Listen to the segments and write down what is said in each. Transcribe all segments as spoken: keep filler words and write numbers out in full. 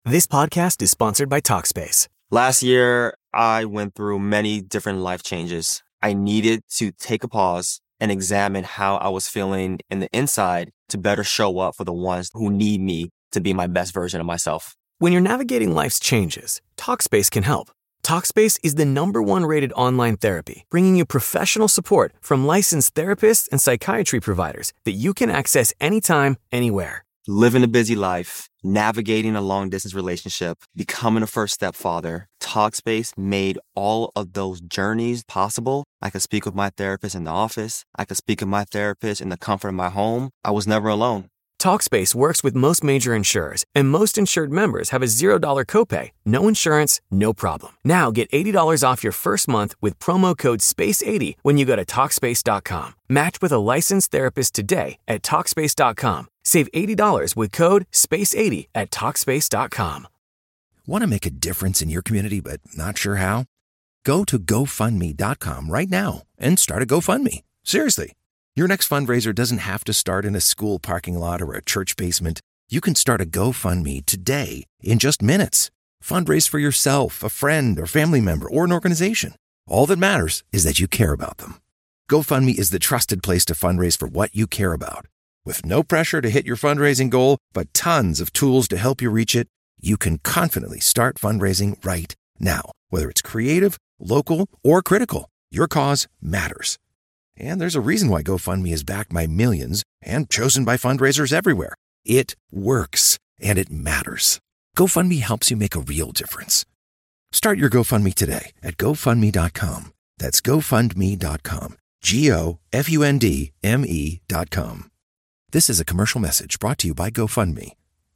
This podcast is sponsored by Talkspace. Last year, I went through many different life changes. I needed to take a pause and examine how I was feeling in the inside to better show up for the ones who need me to be my best version of myself. When you're navigating life's changes, Talkspace can help. Talkspace is the number one rated online therapy, bringing you professional support from licensed therapists and psychiatry providers that you can access anytime, anywhere. Living a busy life, navigating a long-distance relationship, becoming a first-step father, Talkspace made all of those journeys possible. I could speak with my therapist in the office. I could speak with my therapist in the comfort of my home. I was never alone. Talkspace works with most major insurers, and most insured members have a zero dollars copay. No insurance, no problem. Now get eighty dollars off your first month with promo code space eighty when you go to Talkspace dot com. Match with a licensed therapist today at Talkspace dot com. Save eighty dollars with code space eighty at Talkspace dot com. Want to make a difference in your community but not sure how? Go to GoFundMe dot com right now and start a GoFundMe. Seriously. Your next fundraiser doesn't have to start in a school parking lot or a church basement. You can start a GoFundMe today in just minutes. Fundraise for yourself, a friend, or family member, or an organization. All that matters is that you care about them. GoFundMe is the trusted place to fundraise for what you care about. With no pressure to hit your fundraising goal, but tons of tools to help you reach it, you can confidently start fundraising right now. Whether it's creative, local, or critical, your cause matters. And there's a reason why GoFundMe is backed by millions and chosen by fundraisers everywhere. It works, and it matters. GoFundMe helps you make a real difference. Start your GoFundMe today at GoFundMe dot com. That's GoFundMe dot com. G O F U N D M E dot com. This is a commercial message brought to you by GoFundMe.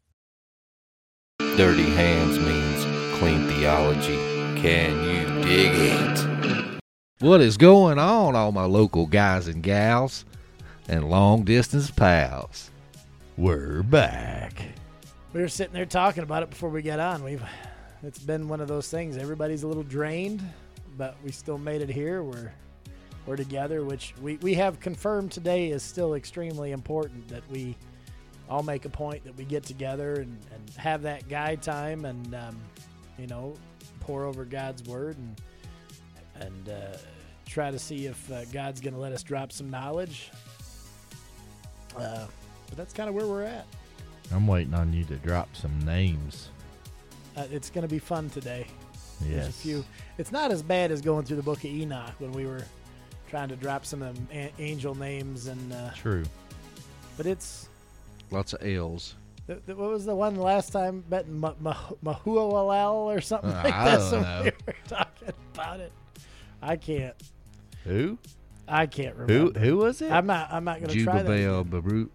Dirty hands means clean theology. Can you dig it? What is going on, all my local guys and gals and long-distance pals? We're back. We were sitting there talking about it before we got on. We've It's been one of those things. Everybody's a little drained, but we still made it here. We're we're together, which we, we have confirmed today is still extremely important, that we all make a point that we get together and, and have that guide time and, um, you know, pour over God's word and and uh, try to see if uh, God's going to let us drop some knowledge. Uh, but that's kind of where we're at. I'm waiting on you to drop some names. Uh, it's going to be fun today. Yes. There's a few. It's not as bad as going through the book of Enoch when we were trying to drop some of them a- angel names. and. Uh, True. But it's... Lots of L's. The, the, what was the one last time? Bet Ma- Ma- Mahualal or something Uh, like I that. don't So know. we were talking about it. I can't. Who? I can't Who? remember. Who was it? I'm not. I'm not going to try that. Jubabel, Baru-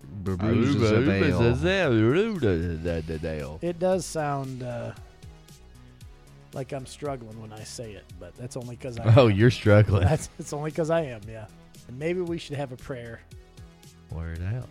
Baruzabel. It does sound uh, like I'm struggling when I say it, but that's only because I. Oh, am. you're struggling. That's it's only because I am. Yeah, and maybe we should have a prayer. Word out.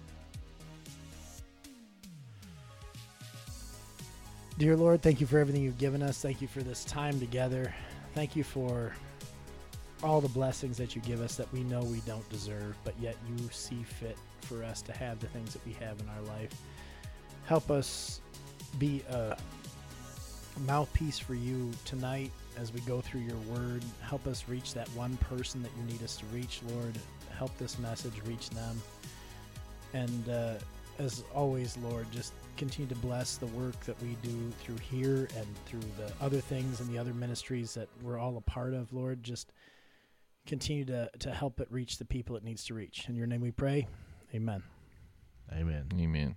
Dear Lord, thank you for everything you've given us. Thank you for this time together. Thank you for all the blessings that you give us that we know we don't deserve, but yet you see fit for us to have the things that we have in our life. Help us be a mouthpiece for you tonight as we go through your word. Help us reach that one person that you need us to reach, Lord. Help this message reach them. And uh, as always, Lord, just continue to bless the work that we do through here and through the other things and the other ministries that we're all a part of, Lord. Just continue to, to help it reach the people it needs to reach. In your name we pray. Amen. Amen. Amen.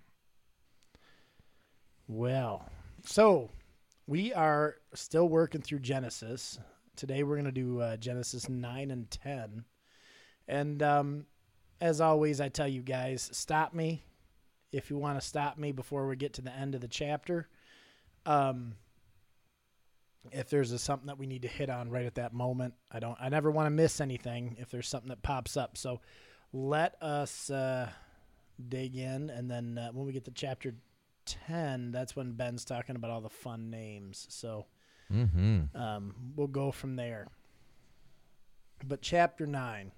Well, so we are still working through Genesis. Today we're going to do uh, Genesis nine and ten. And um, as always, I tell you guys, stop me if you want to stop me before we get to the end of the chapter. Um, if there's a, something that we need to hit on right at that moment, I don't. I never want to miss anything if there's something that pops up. So let us uh, dig in, and then uh, when we get to chapter ten, that's when Ben's talking about all the fun names. So Mm-hmm. um, we'll go from there. But chapter nine.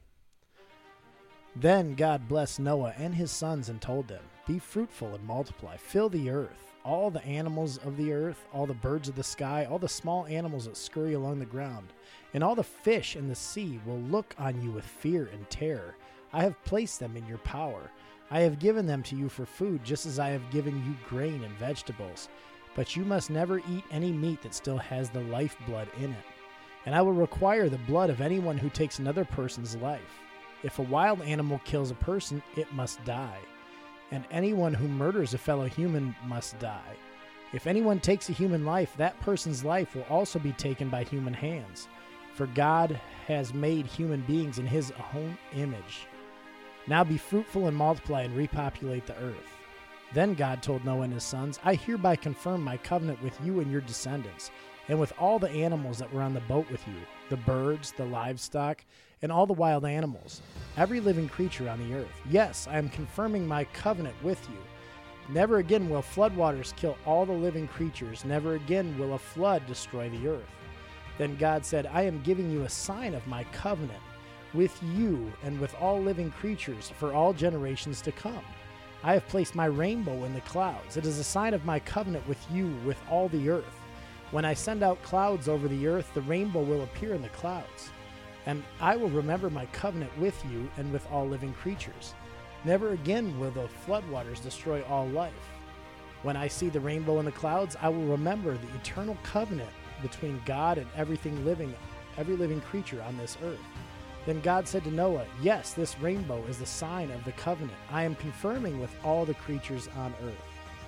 Then God blessed Noah and his sons and told them, "Be fruitful and multiply, fill the earth, all the animals of the earth, all the birds of the sky, all the small animals that scurry along the ground, and all the fish in the sea will look on you with fear and terror. I have placed them in your power. I have given them to you for food, just as I have given you grain and vegetables. But you must never eat any meat that still has the lifeblood in it. And I will require the blood of anyone who takes another person's life. If a wild animal kills a person, it must die. And anyone who murders a fellow human must die. If anyone takes a human life, that person's life will also be taken by human hands. For God has made human beings in his own image. Now be fruitful and multiply and repopulate the earth. Then God told Noah and his sons, I hereby confirm my covenant with you and your descendants, and with all the animals that were on the boat with you, the birds, the livestock, and all the wild animals, every living creature on the earth. Yes, I am confirming my covenant with you. Never again will floodwaters kill all the living creatures. Never again will a flood destroy the earth. Then God said, I am giving you a sign of my covenant with you and with all living creatures for all generations to come. I have placed my rainbow in the clouds. It is a sign of my covenant with you, with all the earth. When I send out clouds over the earth, the rainbow will appear in the clouds. And I will remember my covenant with you and with all living creatures. Never again will the floodwaters destroy all life. When I see the rainbow in the clouds, I will remember the eternal covenant between God and everything living, every living creature on this earth. Then God said to Noah, yes, this rainbow is the sign of the covenant I am confirming with all the creatures on earth.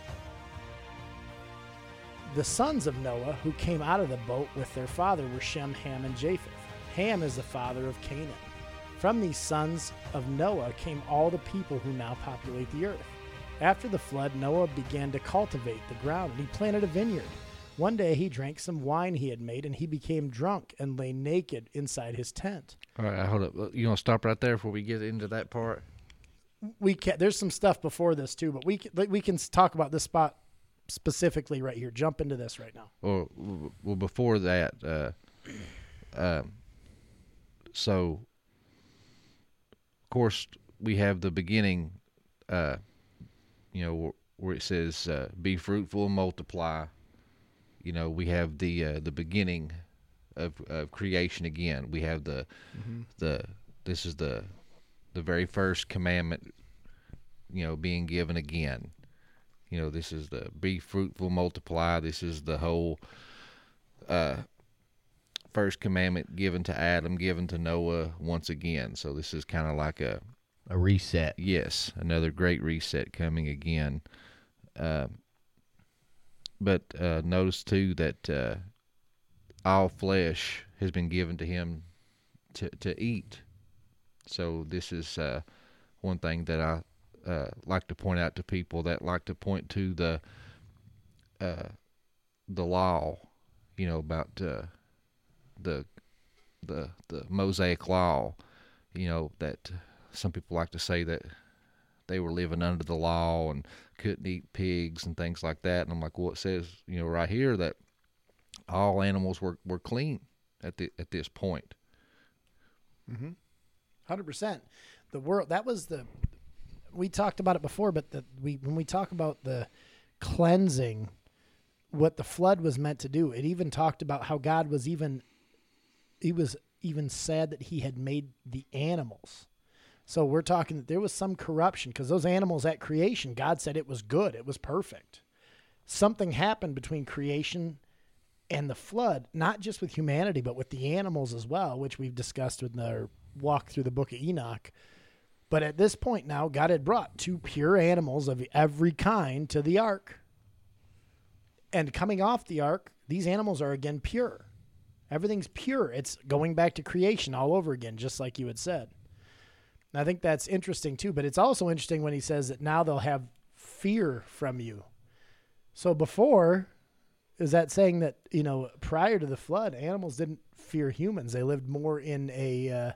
The sons of Noah who came out of the boat with their father were Shem, Ham, and Japheth. Ham is the father of Canaan. From these sons of Noah came all the people who now populate the earth. After the flood, Noah began to cultivate the ground, and he planted a vineyard. One day he drank some wine he had made, and he became drunk and lay naked inside his tent. All right, hold up. You want to stop right there before we get into that part? We can, there's some stuff before this too, but we can, we can talk about this spot specifically right here. Jump into this right now. Well, well before that, uh, uh, so of course we have the beginning, uh, you know, where it says, uh, "Be fruitful and multiply." You know, we have the uh, the beginning of, of creation again. We have the mm-hmm. the this is the the very first commandment, you know, being given again. You know, this is the be fruitful, multiply. This is the whole uh, first commandment given to Adam, given to Noah once again. So this is kind of like a a reset. Yes, another great reset coming again. Uh, but uh, notice too that uh, all flesh has been given to him to to eat. So this is uh, one thing that I uh, like to point out to people that like to point to the uh, the law, you know, about uh, the the the Mosaic law. You know, that some people like to say that they were living under the law and couldn't eat pigs and things like that. And I'm like, well, it says, you know, right here that all animals were, were clean at the at this point. Mm-hmm. one hundred percent. The world, that was the, we talked about it before, but the, we when we talk about the cleansing, what the flood was meant to do, it even talked about how God was even, he was even sad that he had made the animals. So we're talking that there was some corruption because those animals at creation, God said it was good. It was perfect. Something happened between creation and the flood, not just with humanity, but with the animals as well, which we've discussed with our walk through the book of Enoch. But at this point now, God had brought two pure animals of every kind to the ark. And coming off the ark, these animals are again pure. Everything's pure. It's going back to creation all over again, just like you had said. And I think that's interesting too, but it's also interesting when he says that now they'll have fear from you. So before, is that saying that, you know, prior to the flood, animals didn't fear humans. They lived more in a uh,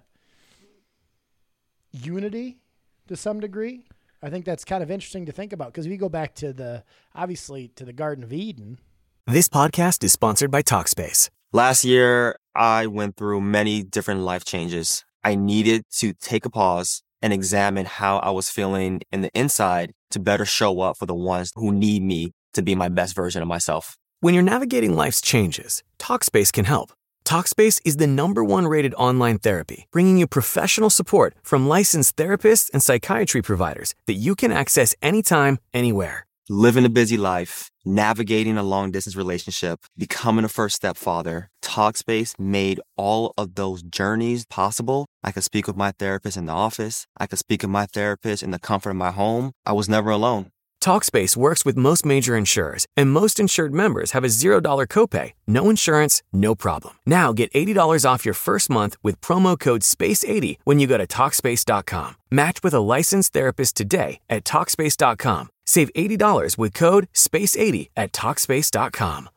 unity to some degree. I think that's kind of interesting to think about because if you go back to the, obviously to the Garden of Eden. This podcast is sponsored by Talkspace. Last year, I went through many different life changes. I needed to take a pause and examine how I was feeling in the inside to better show up for the ones who need me to be my best version of myself. When you're navigating life's changes, Talkspace can help. Talkspace is the number one rated online therapy, bringing you professional support from licensed therapists and psychiatry providers that you can access anytime, anywhere. Living a busy life, navigating a long-distance relationship, becoming a first-step father, Talkspace made all of those journeys possible. I could speak with my therapist in the office. I could speak with my therapist in the comfort of my home. I was never alone. Talkspace works with most major insurers, and most insured members have a zero dollar copay, no insurance, no problem. Now get eighty dollars off your first month with promo code space eighty when you go to Talkspace dot com. Match with a licensed therapist today at Talkspace dot com. Save eighty dollars with code space eighty at Talkspace dot com.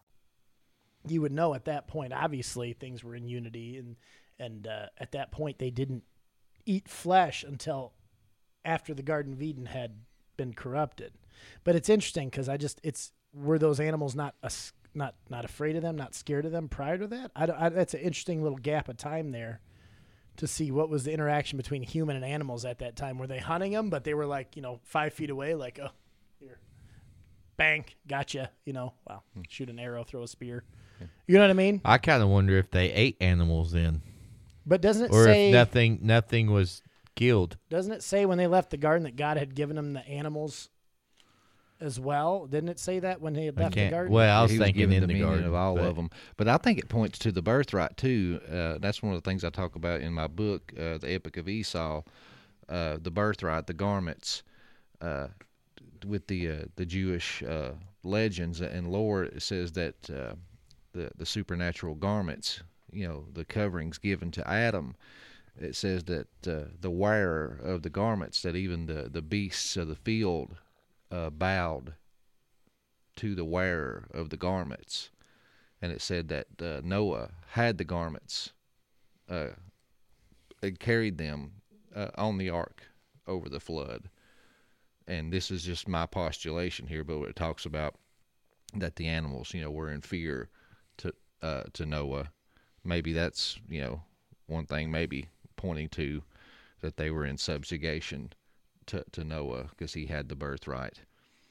You would know at that point, obviously, things were in unity, and, and uh, at that point, they didn't eat flesh until after the Garden of Eden had been corrupted. But it's interesting because I just it's were those animals not uh, not not afraid of them, not scared of them prior to that? I, I, that's an interesting little gap of time there to see what was the interaction between human and animals at that time. Were they hunting them, but they were like, you know, five feet away, like, oh, here, bang, gotcha, you know, wow, shoot an arrow, throw a spear. You know what I mean? I kind of wonder if they ate animals then, But doesn't it or say if nothing nothing was killed. Doesn't it say when they left the garden that God had given them the animals as well? Didn't it say that when they had I left the can't- garden? well, I was He thinking given in the dominion garden, of all but- of them. But I think it points to the birthright too. Uh, that's one of the things I talk about in my book, uh, the Epic of Esau, uh, the birthright, the garments, uh, with the uh, the Jewish uh, legends and lore. It says that uh, the the supernatural garments, you know, the coverings given to Adam. It says that uh, the wearer of the garments, that even the, the beasts of the field uh, bowed to the wearer of the garments. And it said that uh, Noah had the garments uh, and carried them uh, on the ark over the flood. And this is just my postulation here, but it talks about that the animals, you know, were in fear to uh, to Noah. Maybe that's, you know, one thing maybe pointing to that they were in subjugation to, to Noah because he had the birthright.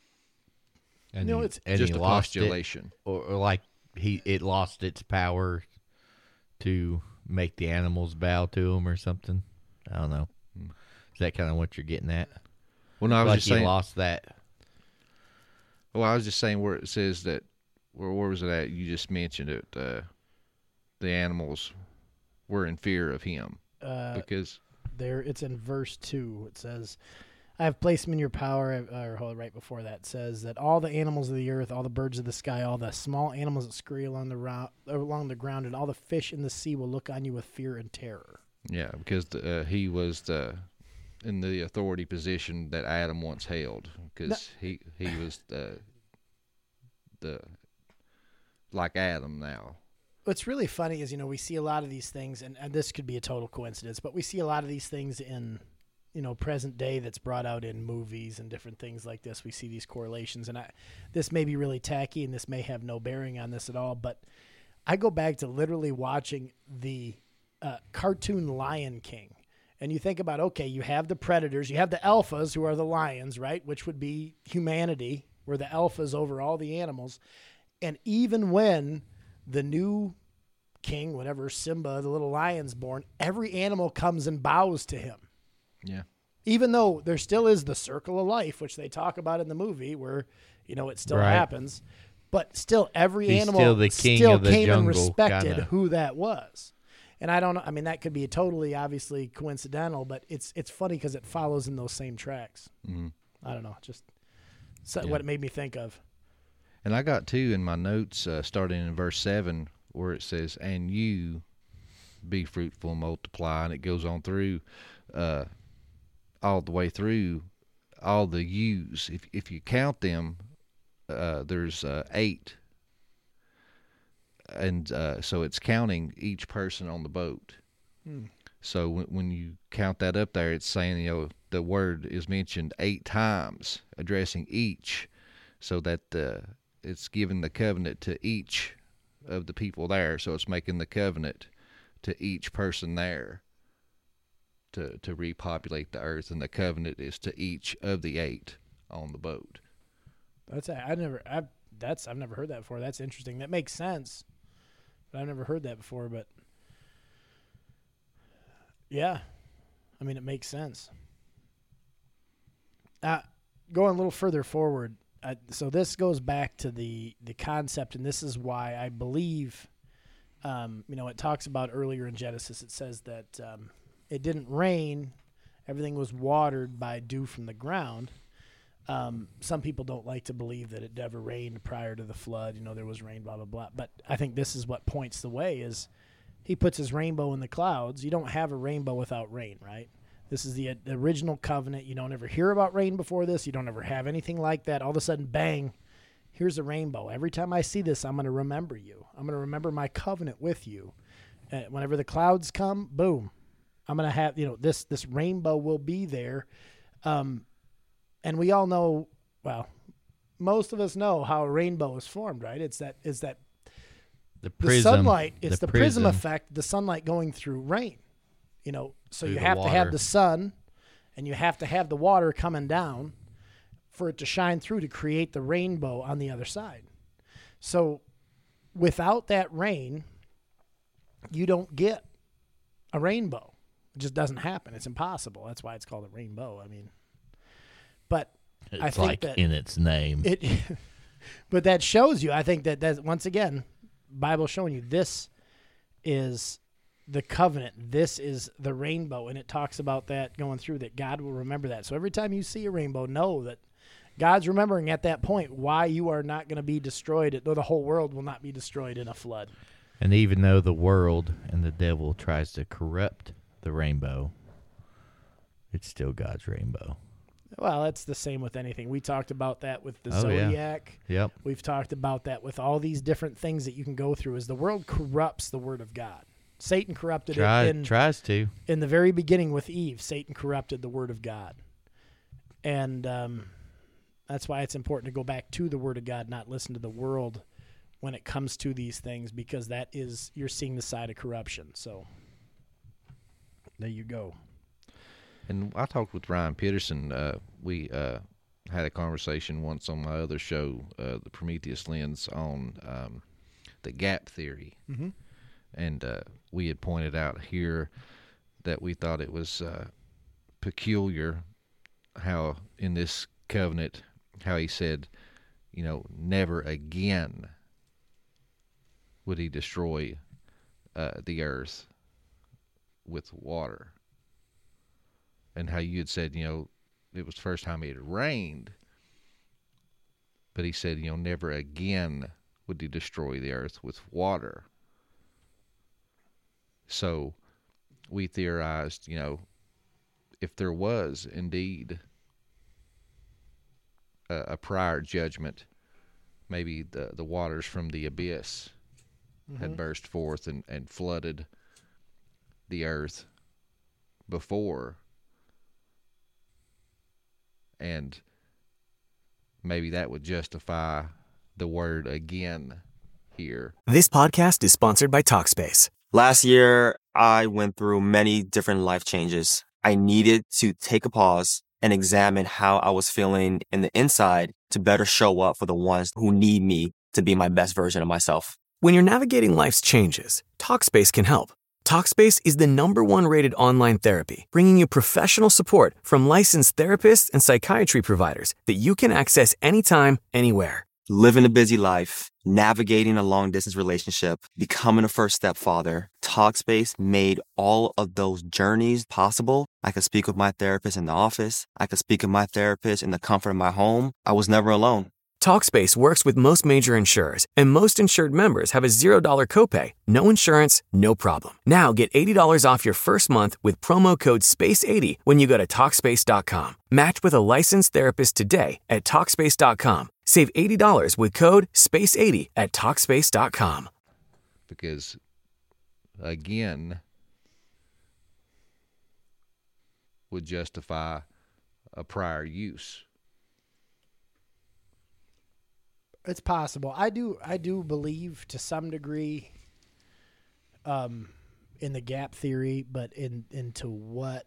And You know, he- it's and just he a lost it, postulation. or, or like he it lost its power to make the animals bow to him or something. I don't know. Is that kind of what you're getting at? Well, no, I was like just he saying. lost that. Well, I was just saying where it says that. Where, where was it at? You just mentioned it. Uh, the animals were in fear of him Uh, because. there, it's in verse two. It says, I have placed them in your power, or hold it right before that, says that all the animals of the earth, all the birds of the sky, all the small animals that scurry along the, ro- along the ground, and all the fish in the sea will look on you with fear and terror. Yeah, because the, uh, he was the in the authority position that Adam once held, because he he was the the like Adam now. What's really funny is, you know, we see a lot of these things, and, and this could be a total coincidence, but we see a lot of these things in, you know, present day that's brought out in movies and different things like this. We see these correlations, and I, this may be really tacky, and this may have no bearing on this at all, but I go back to literally watching the uh, cartoon Lion King, and you think about, okay, you have the predators, you have the alphas who are the lions, right, which would be humanity, we're the alphas over all the animals, and even when the new king, whatever, Simba, the little lion's born, every animal comes and bows to him. Yeah. Even though there still is the circle of life, which they talk about in the movie, where, you know, it still Right. happens, but still every He's animal still the king still of the came and jungle, respected kinda. who that was. And I don't know. I mean, that could be totally, obviously coincidental, but it's it's funny because it follows in those same tracks. Mm-hmm. I don't know, just so, Yeah. what it made me think of. And I got two in my notes, uh, starting in verse seven, where it says, "And you be fruitful and multiply," and it goes on through, uh, all the way through, all the yous. If if you count them, uh, there's uh, eight, and uh, so it's counting each person on the boat. Hmm. So when when you count that up there, it's saying, you know, the word is mentioned eight times, addressing each, so that the it's giving the covenant to each of the people there. So it's making the covenant to each person there to to repopulate the earth, and the covenant is to each of the eight on the boat. That's I never I that's I've never heard that before. That's interesting. That makes sense, but I've never heard that before. But yeah, I mean, it makes sense. Uh, going a little further forward, uh, so this goes back to the the concept, and this is why I believe, um, you know, it talks about earlier in Genesis. It says that um, it didn't rain; everything was watered by dew from the ground. Um, some people don't like to believe that it never rained prior to the flood. You know, there was rain, blah, blah, blah. But I think this is what points the way is he puts his rainbow in the clouds. You don't have a rainbow without rain, right? This is the, uh, the original covenant. You don't ever hear about rain before this. You don't ever have anything like that. All of a sudden, bang, here's a rainbow. Every time I see this, I'm going to remember you. I'm going to remember my covenant with you. Uh, whenever the clouds come, boom, I'm going to have, you know, this, this rainbow will be there. Um, And we all know, well, most of us know how a rainbow is formed, right? It's that is that the prism, the sunlight. It's the, the prism. prism effect, the sunlight going through rain. You know, so Through you the have to have water. the sun, and you have to have the water coming down for it to shine through to create the rainbow on the other side. So without that rain, you don't get a rainbow. It just doesn't happen. It's impossible. That's why it's called a rainbow. I mean. But it's I think like that in its name. it, but that shows you. I think that that once again, Bible showing you this is the covenant. This is the rainbow, and it talks about that going through. That God will remember that. So every time you see a rainbow, know that God's remembering at that point why you are not going to be destroyed, or the whole world will not be destroyed in a flood. And even though the world and the devil tries to corrupt the rainbow, it's still God's rainbow. Well, it's the same with anything. We talked about that with the Oh, yeah. Zodiac. Yep. We've talked about that with all these different things that you can go through. Is the world corrupts the Word of God. Satan corrupted Try, it in, tries to. in the very beginning with Eve. Satan corrupted the Word of God. And um, that's why it's important to go back to the Word of God, not listen to the world when it comes to these things, because that is, you're seeing the side of corruption. So there you go. And I talked with Ryan Peterson. Uh, we uh, had a conversation once on my other show, uh, the Prometheus Lens, on um, the gap theory. Mm-hmm. And uh, we had pointed out here that we thought it was uh, peculiar how in this covenant, how he said, you know, never again would he destroy uh, the earth with water. And how you had said, you know, it was the first time it had rained. But he said, you know, never again would he destroy the earth with water. So we theorized, you know, if there was indeed a, a prior judgment, maybe the, the waters from the abyss mm-hmm. had burst forth and, and flooded the earth before. And maybe that would justify the word again here. This podcast is sponsored by Talkspace. Last year, I went through many different life changes. I needed to take a pause and examine how I was feeling in the inside to better show up for the ones who need me to be my best version of myself. When you're navigating life's changes, Talkspace can help. Talkspace is the number one rated online therapy, bringing you professional support from licensed therapists and psychiatry providers that you can access anytime, anywhere. Living a busy life, navigating a long-distance relationship, becoming a first-step father, Talkspace made all of those journeys possible. I could speak with my therapist in the office. I could speak with my therapist in the comfort of my home. I was never alone. Talkspace works with most major insurers, and most insured members have a zero dollar copay. No insurance, no problem. Now get eighty dollars off your first month with promo code space eighty when you go to Talkspace dot com. Match with a licensed therapist today at Talkspace dot com. Save eighty dollars with code space eighty at Talkspace dot com. Because, again, would justify a prior use. It's possible. I do. I do believe to some degree, um, in the gap theory, but in into what,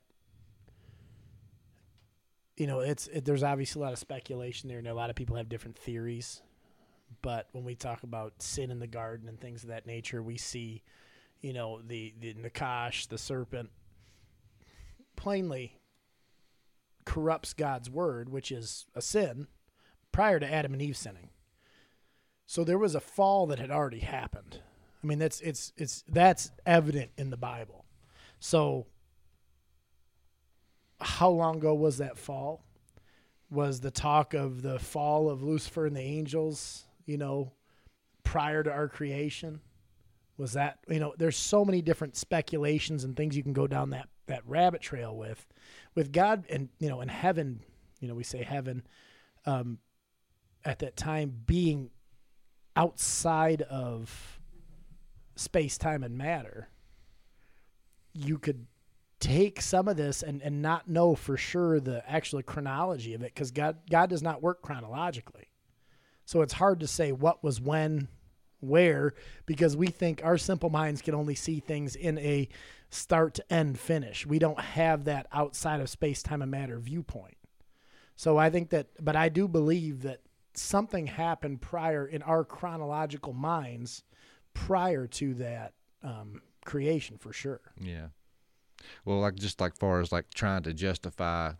you know, it's it, there's obviously a lot of speculation there, and a lot of people have different theories. but when we talk about sin in the garden and things of that nature, we see, you know, the, the Nakash, the serpent, plainly corrupts God's word, which is a sin, prior to Adam and Eve sinning. So there was a fall that had already happened. I mean, that's it's it's that's evident in the Bible. So how long ago was that fall? Was the talk of the fall of Lucifer and the angels, you know, prior to our creation? Was that, you know, there's so many different speculations and things you can go down that, that rabbit trail with. With God and, you know, in heaven, you know, we say heaven, um, at that time being outside of space, time, and matter, you could take some of this and, and not know for sure the actual chronology of it, because God, God does not work chronologically. So it's hard to say what was when, where, because we think our simple minds can only see things in a start to end finish. We don't have that outside of space, time, and matter viewpoint. So I think that, but I do believe that something happened prior in our chronological minds prior to that um, creation for sure. Yeah. Well, like just like far as like trying to justify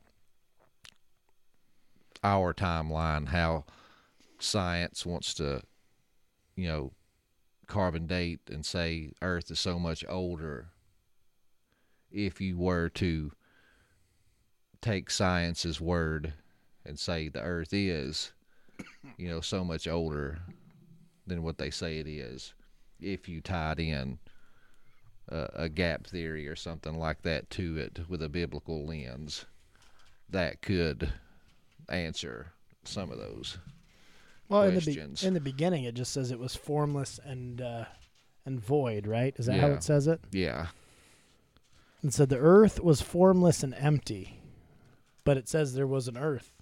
our timeline, how science wants to, you know, carbon date and say Earth is so much older. If you were to take science's word and say the Earth is, you know, so much older than what they say it is, if you tied in a, a gap theory or something like that to it with a biblical lens, that could answer some of those well, in the, be- in the beginning, it just says it was formless and uh, and void, right? Is that yeah. how it says it? Yeah. It said the earth was formless and empty, but it says there was an earth.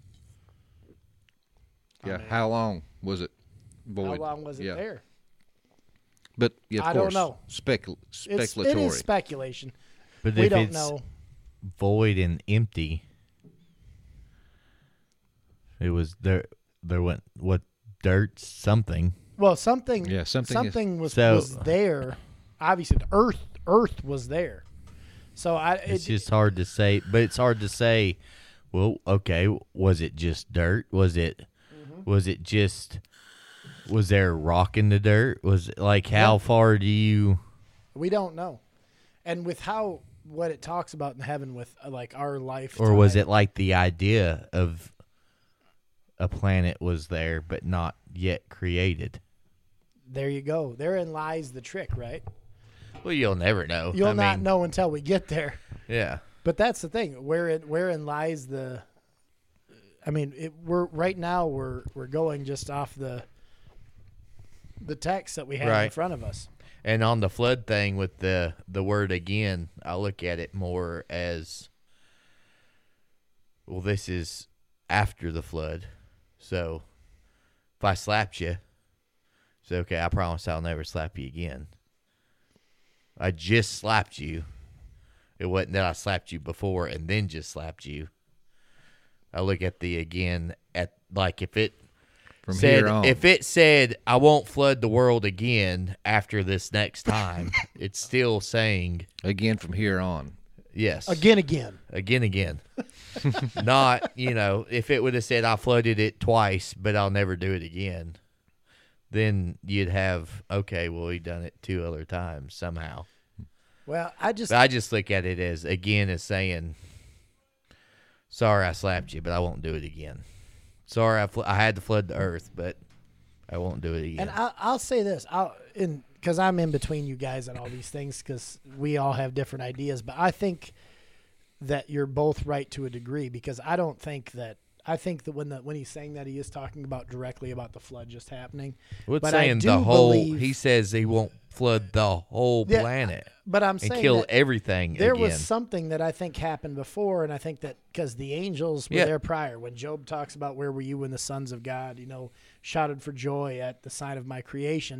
Yeah. I mean, how long was it void? How long was it yeah. there? But yeah, of I course, don't know. Specul- It's, speculatory. it is speculation. But We if don't it's know. void and empty, it was there. There went what dirt something. Well, something. Yeah, something is- Something was So- was there. Obviously, the earth Earth was there. So I. It, It's just hard to say, but it's hard to say. Well, okay, was it just dirt? Was it? Mm-hmm. Was it just? Was there rock in the dirt? Was it like how Yeah. far do you? We don't know, and with how what it talks about in heaven with uh, like our life, Or was it like the idea of a planet was there but not yet created? There you go. Therein lies the trick, right? Well, you'll never know. You'll I not mean, know until we get there. Yeah. But that's the thing. Wherein wherein lies the? I mean, it, we're right now we're we're going just off the the text that we have in Right. front of us. And on the flood thing with the the word again, I look at it more as, well, this is after the flood. So if I slapped you, it's okay, I promise I'll never slap you again. I just slapped you. It wasn't that I slapped you before and then just slapped you. I look at the again at like if it From said here on. if it said I won't flood the world again after this next time, it's still saying Again from here on. yes. Again, again. Again again. Not, you know, if it would have said I flooded it twice but I'll never do it again, then you'd have okay, well he done it two other times somehow. Well, I just But I just look at it as again as saying, sorry I slapped you, but I won't do it again. Sorry I, fl- I had to flood the earth, but I won't do it again. and I'll, I'll say this, I'll in because I'm in between you guys on all these things because we all have different ideas. But I think that you're both right to a degree because I don't think that I think that when the when he's saying that he is talking about directly about the flood just happening. What's but I saying do the whole? believe- He says he won't flood the whole Yeah, planet But I'm and saying kill that everything there again. was something that I think happened before, and I think that because the angels were Yeah. there prior. When Job talks about where were you when the sons of God, you know, shouted for joy at the sign of my creation,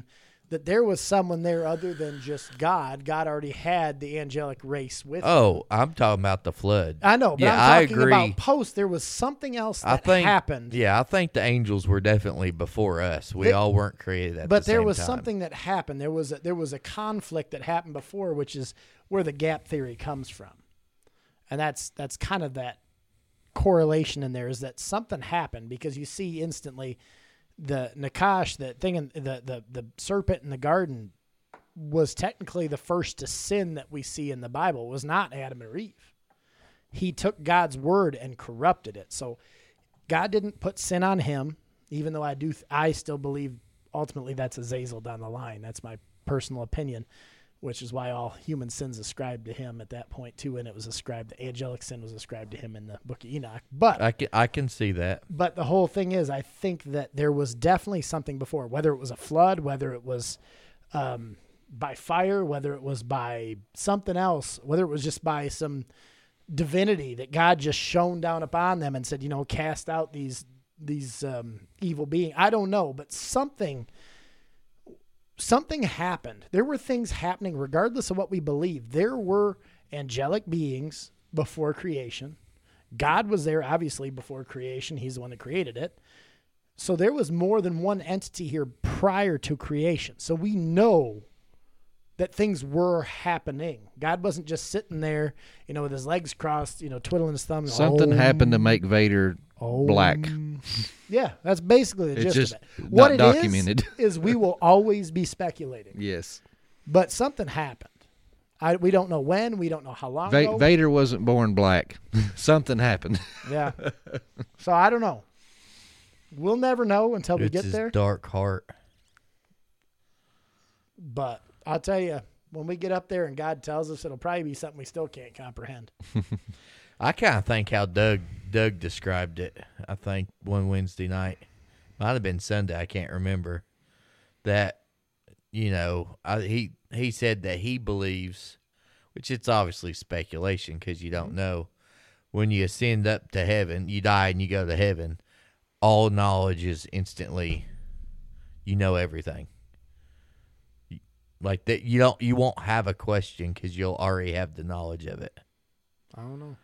that there was someone there other than just God. God already had the angelic race with him. Oh, I'm talking about the flood. I know, but yeah, I'm I talking agree. about post. There was something else that I think, happened. Yeah, I think the angels were definitely before us. We They- all weren't created at But the there same was time. something that happened. There was a, there was a conflict that happened before, which is where the gap theory comes from, and that's that's kind of that correlation in there. Is that something happened because you see instantly the Nakash, the thing, in, the the the serpent in the garden, was technically the first to sin that we see in the Bible. It was not Adam or Eve. He took God's word and corrupted it. So God didn't put sin on him, even though I do. Th- I still believe ultimately that's Azazel down the line. That's my personal opinion, which is why all human sins ascribed to him at that point too, and it was ascribed. The angelic sin was ascribed to him in the book of Enoch. But I can, I can see that. but the whole thing is, I think that there was definitely something before, whether it was a flood, whether it was um, by fire, whether it was by something else, whether it was just by some divinity that God just shone down upon them and said, you know, cast out these these um, evil beings. I don't know, but something something happened. There were things happening regardless of what we believe. There were angelic beings before creation. God was there, obviously, before creation. He's the one that created it. So there was more than one entity here prior to creation. So we know that things were happening. God wasn't just sitting there, you know, with his legs crossed, you know, twiddling his thumb. Something oh, happened to make Vader oh. black. Yeah, that's basically the It's gist just of it. not What it is, documented. is we will always be speculating. Yes. But something happened. I, we don't know when. We don't know how long Va- ago. Vader wasn't born black. Something happened. Yeah. So I don't know. We'll never know until we It's get his there. dark heart. But I'll tell you, when we get up there and God tells us, it'll probably be something we still can't comprehend. I kind of think how Doug Doug described it. I think one Wednesday night, might have been Sunday. I can't remember. That you know, I, he he said that he believes, which it's obviously speculation because you don't know. When you ascend up to heaven, you die and you go to heaven. All knowledge is instantly, you know everything. Like that, you don't, you won't have a question because you'll already have the knowledge of it. I don't know.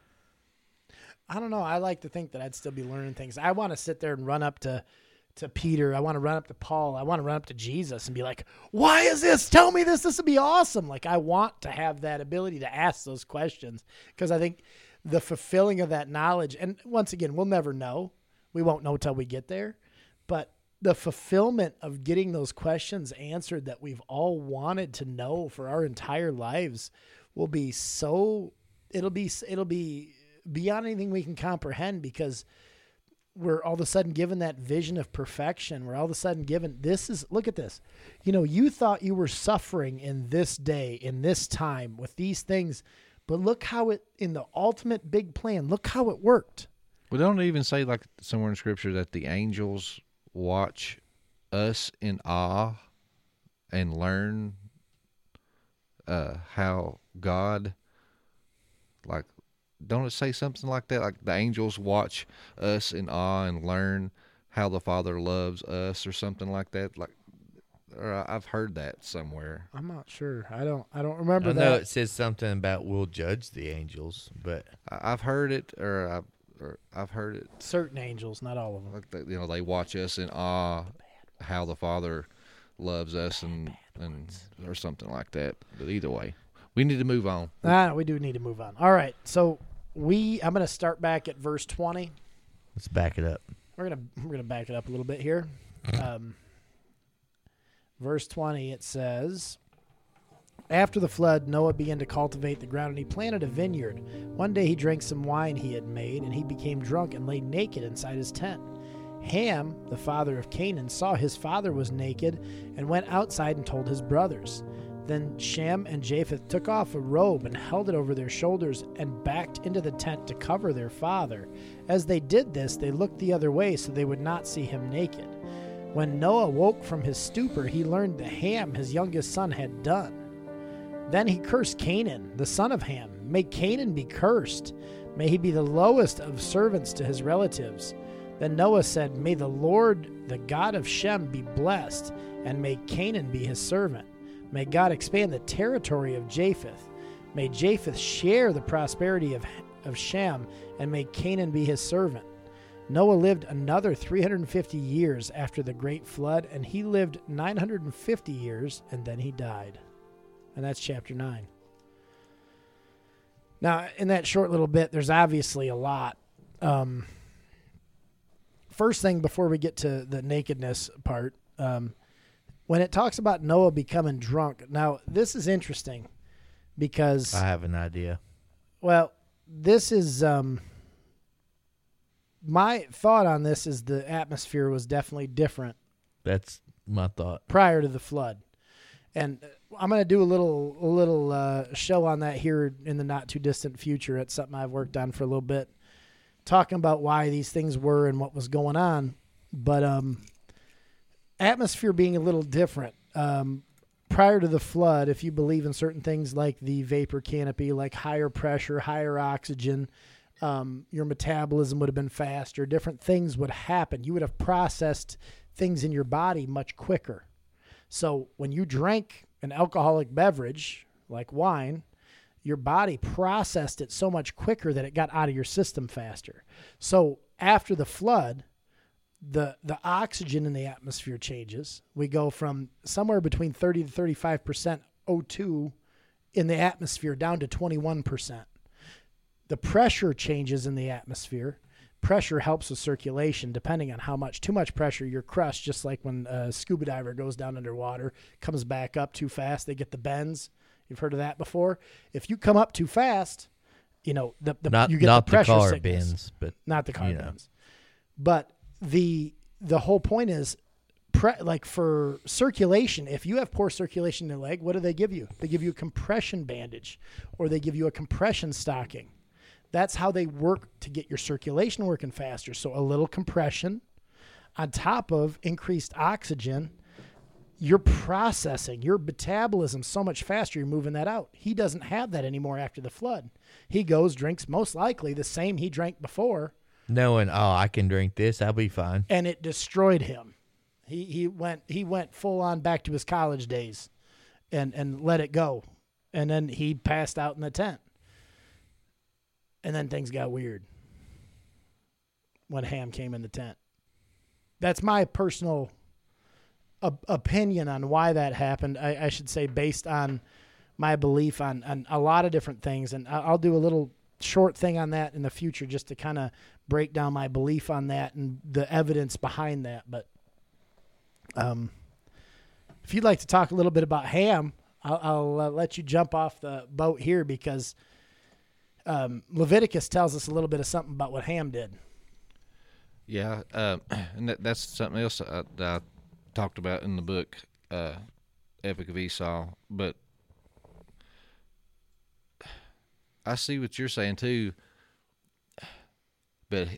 I don't know. I like to think that I'd still be learning things. I want to sit there and run up to, to Peter. I want to run up to Paul. I want to run up to Jesus and be like, why is this? Tell me this. This would be awesome. Like, I want to have that ability to ask those questions because I think the fulfilling of that knowledge, and once again, we'll never know. We won't know till we get there. But the fulfillment of getting those questions answered that we've all wanted to know for our entire lives will be so, it'll be, it'll be beyond anything we can comprehend because we're all of a sudden given that vision of perfection. We're all of a sudden given, this is, look at this. You know, you thought you were suffering in this day, in this time with these things, but look how it, in the ultimate big plan, look how it worked. We don't even say, like somewhere in Scripture, that the angels watch us in awe and learn uh, how God, like, don't it say something like that? Like the angels watch us in awe and learn how the Father loves us, or something like that. Like, or I've heard that somewhere. I'm not sure. I don't. I don't remember I that. know it says something about we'll judge the angels, but I- I've heard it, or I've, or I've heard it. Certain angels, not all of them. Like the, you know, they watch us in awe, how the Father loves us, and and or something like that. But either way, we need to move on. Ah, we do need to move on. All right, so we. I'm going to start back at verse twenty. let's back it up. We're gonna we're gonna back it up a little bit here. Um, verse twenty, it says, after the flood, Noah began to cultivate the ground, and he planted a vineyard. One day he drank some wine he had made, and he became drunk and lay naked inside his tent. Ham, the father of Canaan, saw his father was naked and went outside and told his brothers. Then Shem and Japheth took off a robe and held it over their shoulders and backed into the tent to cover their father. As they did this, they looked the other way so they would not see him naked. When Noah woke from his stupor, he learned that Ham, his youngest son, had done. Then he cursed Canaan, the son of Ham. May Canaan be cursed. May he be the lowest of servants to his relatives. Then Noah said, May the Lord, the God of Shem, be blessed, and may Canaan be his servant. May God expand the territory of Japheth. May Japheth share the prosperity of, of Shem, and may Canaan be his servant. Noah lived another three hundred fifty years after the great flood, and he lived nine hundred fifty years, and then he died. And that's chapter nine. Now, in that short little bit, there's obviously a lot. Um, first thing before we get to the nakedness part, um, when it talks about Noah becoming drunk, now this is interesting because I have an idea. Well, this is um, my thought on this is the atmosphere was definitely different. That's my thought. Prior to the flood. And I'm going to do a little a little uh, show on that here in the not too distant future. It's something I've worked on for a little bit, talking about why these things were and what was going on. But um, atmosphere being a little different. Um, prior to the flood, if you believe in certain things like the vapor canopy, like higher pressure, higher oxygen, um, your metabolism would have been faster. Different things would happen. You would have processed things in your body much quicker. So when you drank an alcoholic beverage like wine, your body processed it so much quicker that it got out of your system faster. So after the flood, the the oxygen in the atmosphere changes. We go from somewhere between thirty to thirty-five percent O two in the atmosphere down to twenty-one percent. The pressure changes in the atmosphere. Pressure helps with circulation. Depending on how much, too much pressure, you're crushed, just like when a scuba diver goes down underwater, comes back up too fast, they get the bends. You've heard of that before? If you come up too fast, you know, the, the not, you get not the pressure the car sickness. bends, but not the car you know. bends. But the the whole point is, pre, like for circulation, if you have poor circulation in your leg, what do they give you? They give you a compression bandage, or they give you a compression stocking. That's how they work to get your circulation working faster. So a little compression on top of increased oxygen, you're processing your metabolism so much faster, you're moving that out. He doesn't have that anymore after the flood. He goes, drinks most likely the same he drank before. Knowing, oh, I can drink this, I'll be fine. And it destroyed him. He he went he went full on back to his college days and, and let it go. And then he passed out in the tent. And then things got weird when Ham came in the tent. That's my personal op- opinion on why that happened. I, I should say based on my belief on, on a lot of different things. And I'll do a little short thing on that in the future just to kind of break down my belief on that and the evidence behind that. But um, if you'd like to talk a little bit about Ham, I'll, I'll uh, let you jump off the boat here because Um, Leviticus tells us a little bit of something about what Ham did. Yeah, uh, and that, that's something else I, that I talked about in the book, uh, Epic of Esau. But I see what you're saying too. But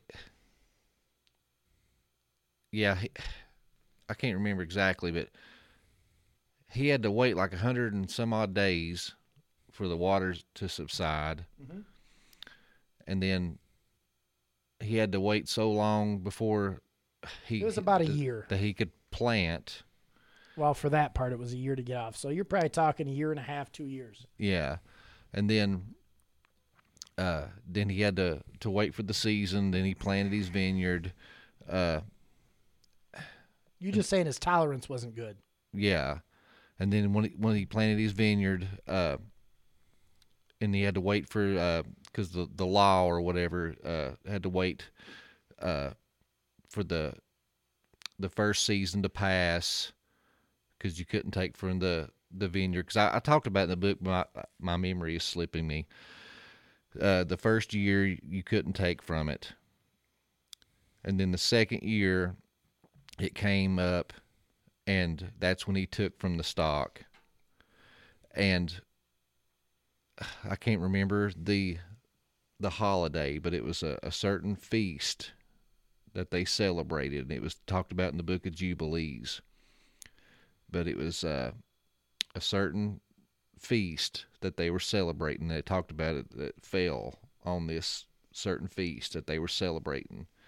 yeah, he, I can't remember exactly, but he had to wait like a hundred and some odd days for the waters to subside. Mm-hmm. And then he had to wait so long before he it was about a th- year that he could plant. Well, for that part, it was a year to get off. So you're probably talking a year and a half, two years. Yeah, and then, uh, then he had to, to wait for the season. Then he planted his vineyard. Uh, you just saying his tolerance wasn't good. Yeah, and then when he, when he planted his vineyard, uh, and he had to wait for because uh, the the law or whatever uh, had to wait uh, for the the first season to pass because you couldn't take from the the vineyard. Because I, I talked about it in the book, my my memory is slipping me. Uh, the first year you couldn't take from it, and then the second year it came up, and that's when he took from the stock. And I can't remember the the holiday, but it was a, a certain feast that they celebrated, and it was talked about in the book of Jubilees. But it was uh, a certain feast that they were celebrating. They talked about it that fell on this certain feast that they were celebrating.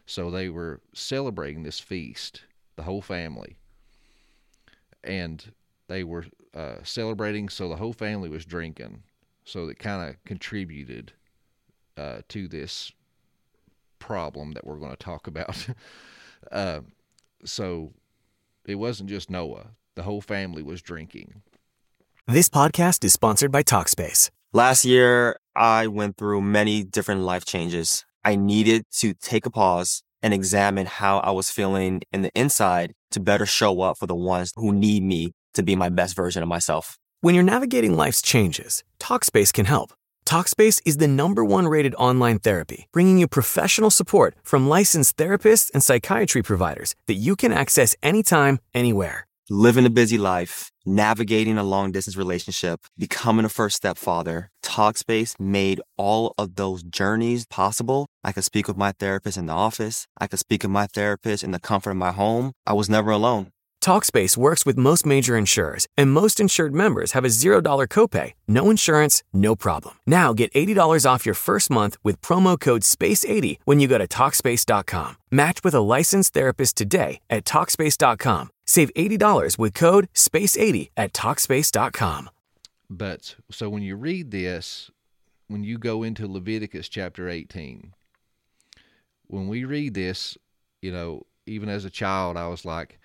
So they were celebrating this feast, the whole family. And they were uh, celebrating, so the whole family was drinking. So it kind of contributed uh, to this problem that we're going to talk about. uh, so it wasn't just Noah. The whole family was drinking. This podcast is sponsored by Talkspace. Last year, I went through many different life changes. I needed to take a pause and examine how I was feeling in the inside to better show up for the ones who need me to be my best version of myself. When you're navigating life's changes, Talkspace can help. Talkspace is the number one rated online therapy, bringing you professional support from licensed therapists and psychiatry providers that you can access anytime, anywhere. Living a busy life, navigating a long-distance relationship, becoming a first-step father, Talkspace made all of those journeys possible. I could speak with my therapist in the office. I could speak with my therapist in the comfort of my home. I was never alone. Talkspace works with most major insurers, and most insured members have a zero dollar copay. No insurance, no problem. Now get eighty dollars off your first month with promo code space eighty when you go to Talkspace dot com. Match with a licensed therapist today at Talkspace dot com. Save eighty dollars with code space eighty at Talkspace dot com. But so when you read this, when you go into Leviticus chapter eighteen, when we read this, you know, even as a child, I was like,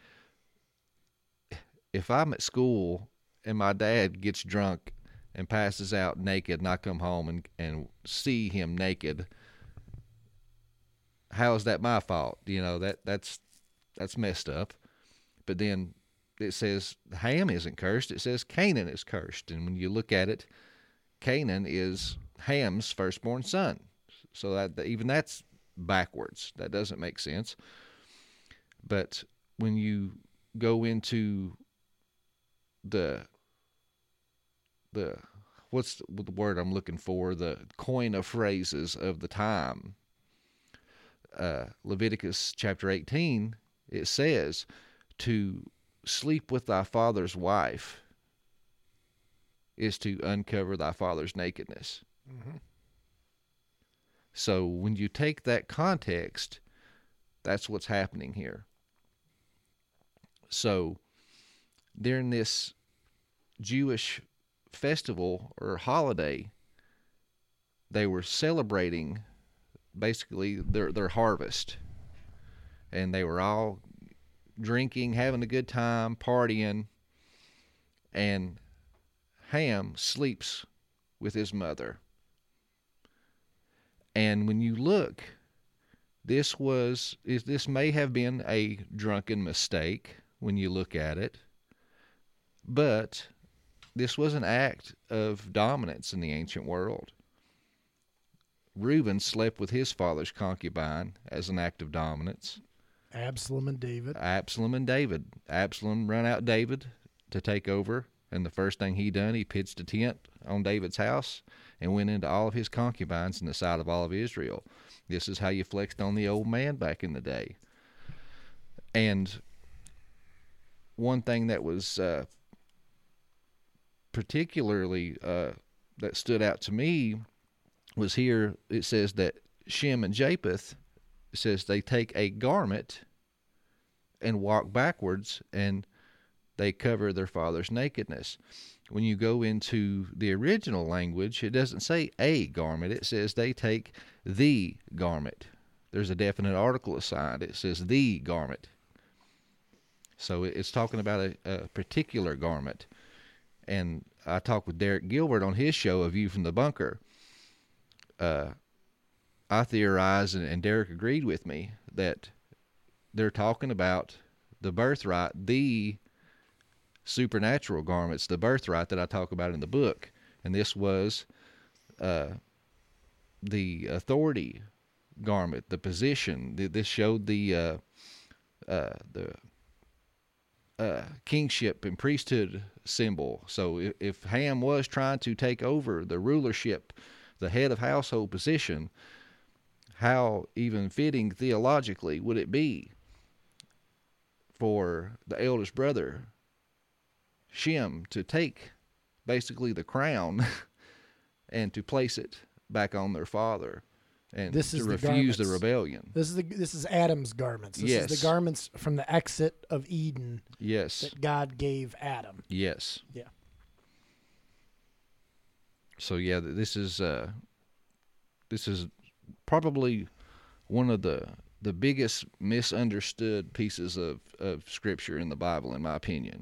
if I'm at school and my dad gets drunk and passes out naked and I come home and, and see him naked, how is that my fault? You know, that that's that's messed up. But then it says Ham isn't cursed. It says Canaan is cursed. And when you look at it, Canaan is Ham's firstborn son. So that even that's backwards. That doesn't make sense. But when you go into the the what's the word I'm looking for, the coin of phrases of the time, uh, Leviticus chapter eighteen, it says to sleep with thy father's wife is to uncover thy father's nakedness. Mm-hmm. So when you take that context, that's what's happening here. So during this Jewish festival or holiday, they were celebrating basically their their harvest, and they were all drinking, having a good time, partying, and Ham sleeps with his mother. And when you look, this was is this may have been a drunken mistake when you look at it, but this was an act of dominance in the ancient world. Reuben slept with his father's concubine as an act of dominance. Absalom and David. Absalom and David. Absalom run out David to take over, and the first thing he done, he pitched a tent on David's house and went into all of his concubines in the sight of all of Israel. This is how you flexed on the old man back in the day. And one thing that was uh, particularly uh, that stood out to me was here. It says that Shem and Japheth, it says they take a garment and walk backwards, and they cover their father's nakedness. When you go into the original language, it doesn't say a garment. It says they take the garment. There's a definite article assigned. It says the garment. So it's talking about a, a particular garment. And I talked with Derek Gilbert on his show, A View from the Bunker. Uh, I theorized, and, and Derek agreed with me, that they're talking about the birthright, the supernatural garments, the birthright that I talk about in the book. And this was uh, the authority garment, the position. This showed the uh, uh, the uh, kingship and priesthood symbol. So if, if Ham was trying to take over the rulership, the head of household position, how even fitting theologically would it be for the eldest brother, Shem, to take basically the crown and to place it back on their father? and This to is the refuse the, garments. rebellion. This is the this is Adam's garments. This Yes. is the garments from the exit of Eden Yes. that God gave Adam. Yes. Yeah. So yeah, th- this is uh, this is probably one of the the biggest misunderstood pieces of, of scripture in the Bible, in my opinion.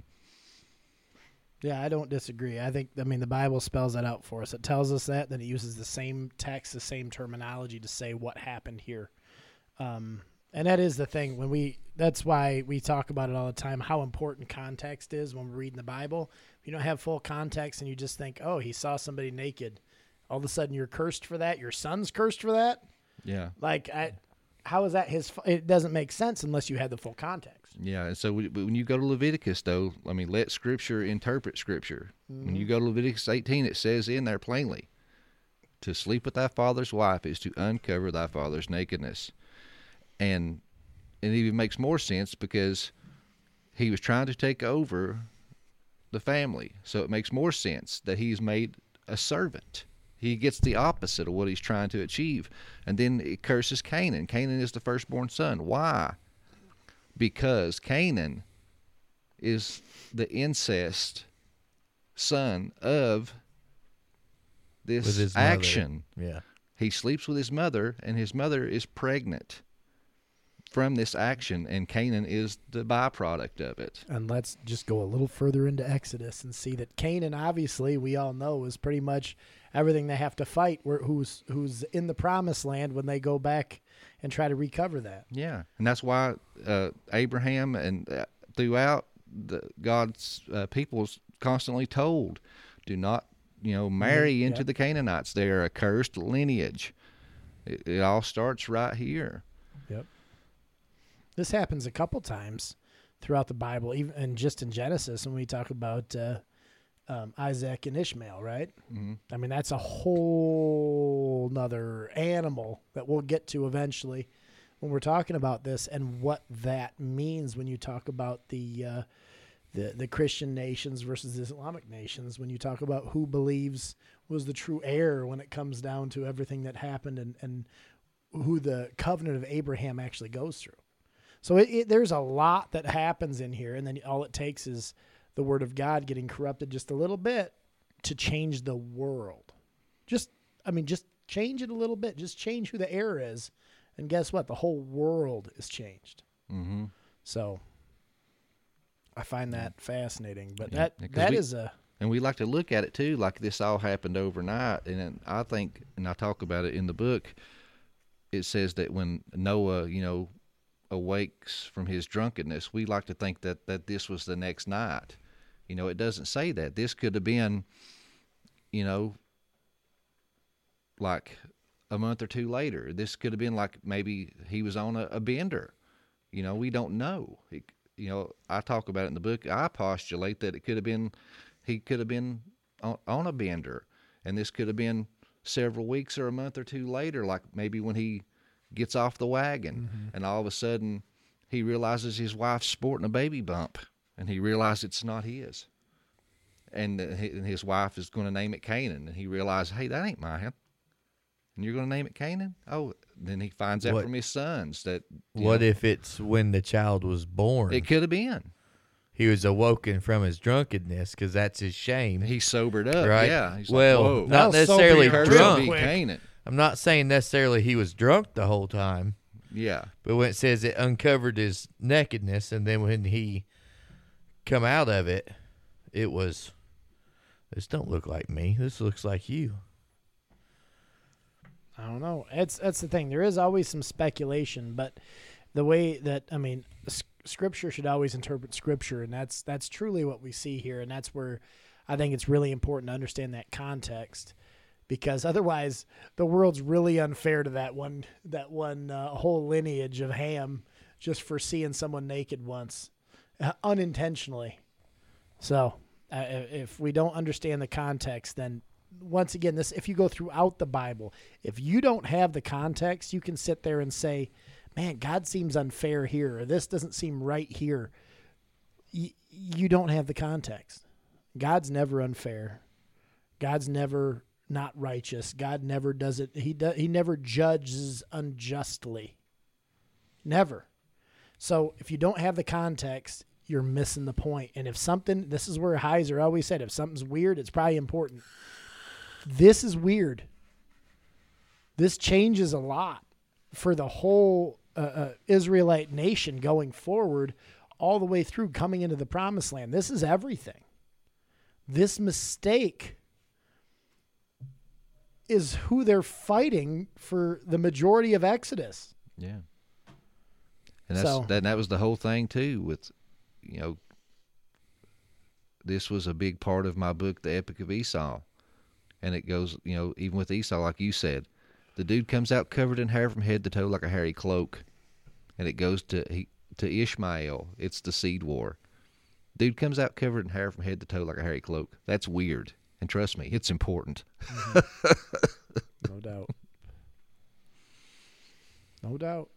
Yeah, I don't disagree. I think, I mean, the Bible spells that out for us. It tells us that, then it uses the same text, the same terminology to say what happened here. Um, and that is the thing. When we, that's why we talk about it all the time, how important context is when we're reading the Bible. If you don't have full context and you just think, oh, he saw somebody naked, all of a sudden you're cursed for that. Your son's cursed for that. Yeah. Like, I, how is that his, it doesn't make sense unless you have the full context. Yeah, and so we, when you go to Leviticus, though, I mean, let Scripture interpret Scripture. Mm-hmm. When you go to Leviticus eighteen, it says in there plainly, to sleep with thy father's wife is to uncover thy father's nakedness. And it even makes more sense because he was trying to take over the family. So it makes more sense that he's made a servant. He gets the opposite of what he's trying to achieve. And then it curses Canaan. Canaan is the firstborn son. Why? Because Canaan is the incest son of With this his mother. action. Yeah. He sleeps with his mother, and his mother is pregnant from this action, and Canaan is the byproduct of it. And let's just go a little further into Exodus and see that Canaan, obviously, we all know, is pretty much everything they have to fight. Where who's who's in the promised land when they go back and try to recover that. Yeah, and that's why uh, Abraham and uh, throughout the, God's uh, people's constantly told, do not, you know, marry Yeah. into the Canaanites. They are a cursed lineage. It, it all starts right here. Yep. This happens a couple times throughout the Bible, even and just in Genesis when we talk about uh, um, Isaac and Ishmael, right? Mm-hmm. I mean, that's a whole nother animal that we'll get to eventually when we're talking about this and what that means when you talk about the uh, the the Christian nations versus the Islamic nations. When you talk about who believes was the true heir when it comes down to everything that happened and, and who the covenant of Abraham actually goes through. So it, it, there's a lot that happens in here, and then all it takes is the word of God getting corrupted just a little bit to change the world. Just, I mean, just change it a little bit. Just change who the heir is, and guess what? The whole world is changed. Mm-hmm. So I find that fascinating. But Yeah, that because that we- is a And we like to look at it too, like this all happened overnight. And then I think, and I talk about it in the book, it says that when Noah, you know, awakes from his drunkenness, we like to think that, that this was the next night. You know, it doesn't say that. This could have been, you know, like a month or two later. This could have been like maybe he was on a, a bender. You know, we don't know. It, you know, I talk about it in the book. I postulate that it could have been, he could have been on, on a bender, and this could have been several weeks or a month or two later, like maybe when he gets off the wagon, mm-hmm. and all of a sudden he realizes his wife's sporting a baby bump, and he realizes it's not his. And, uh, and his wife is going to name it Canaan, and he realizes, hey, that ain't mine. And you're going to name it Canaan? Oh, then he finds out What- from his sons that. you What know, if it's when the child was born? it could have been? He was awoken from his drunkenness because that's his shame. He sobered up, Right. yeah. He's Well, like, whoa. not That'll sober necessarily you up Curse real will drunk. be quick. Canaan. I'm not saying necessarily he was drunk the whole time, Yeah. but when it says it uncovered his nakedness, and then when he come out of it, it was, this don't look like me. This looks like you. I don't know. It's that's the thing. There is always some speculation, but the way that I mean, s- Scripture should always interpret Scripture, and that's that's truly what we see here, and that's where I think it's really important to understand that context, because otherwise the world's really unfair to that one that one uh, whole lineage of Ham just for seeing someone naked once, uh, unintentionally. So uh, if we don't understand the context, then once again, this if you go throughout the Bible, if you don't have the context, you can sit there and say, man, God seems unfair here, or this doesn't seem right here. Y- you don't have the context. God's never unfair. God's never not righteous. God never does it. He do, he never judges unjustly. Never. So if you don't have the context, you're missing the point. And if something, this is where Heiser always said, if something's weird, it's probably important. This is weird. This changes a lot for the whole uh, uh, Israelite nation going forward, all the way through coming into the promised land. This is everything. This mistake is who they're fighting for the majority of Exodus. Yeah. And that's So- that, that was the whole thing too with, you know, this was a big part of my book, The Epic of Esau. And it goes, you know, even with Esau, like you said, the dude comes out covered in hair from head to toe like a hairy cloak. And it goes to he, to Ishmael. It's the seed war. Dude comes out covered in hair from head to toe like a hairy cloak. That's weird. And trust me, it's important. Mm-hmm. No doubt. No doubt.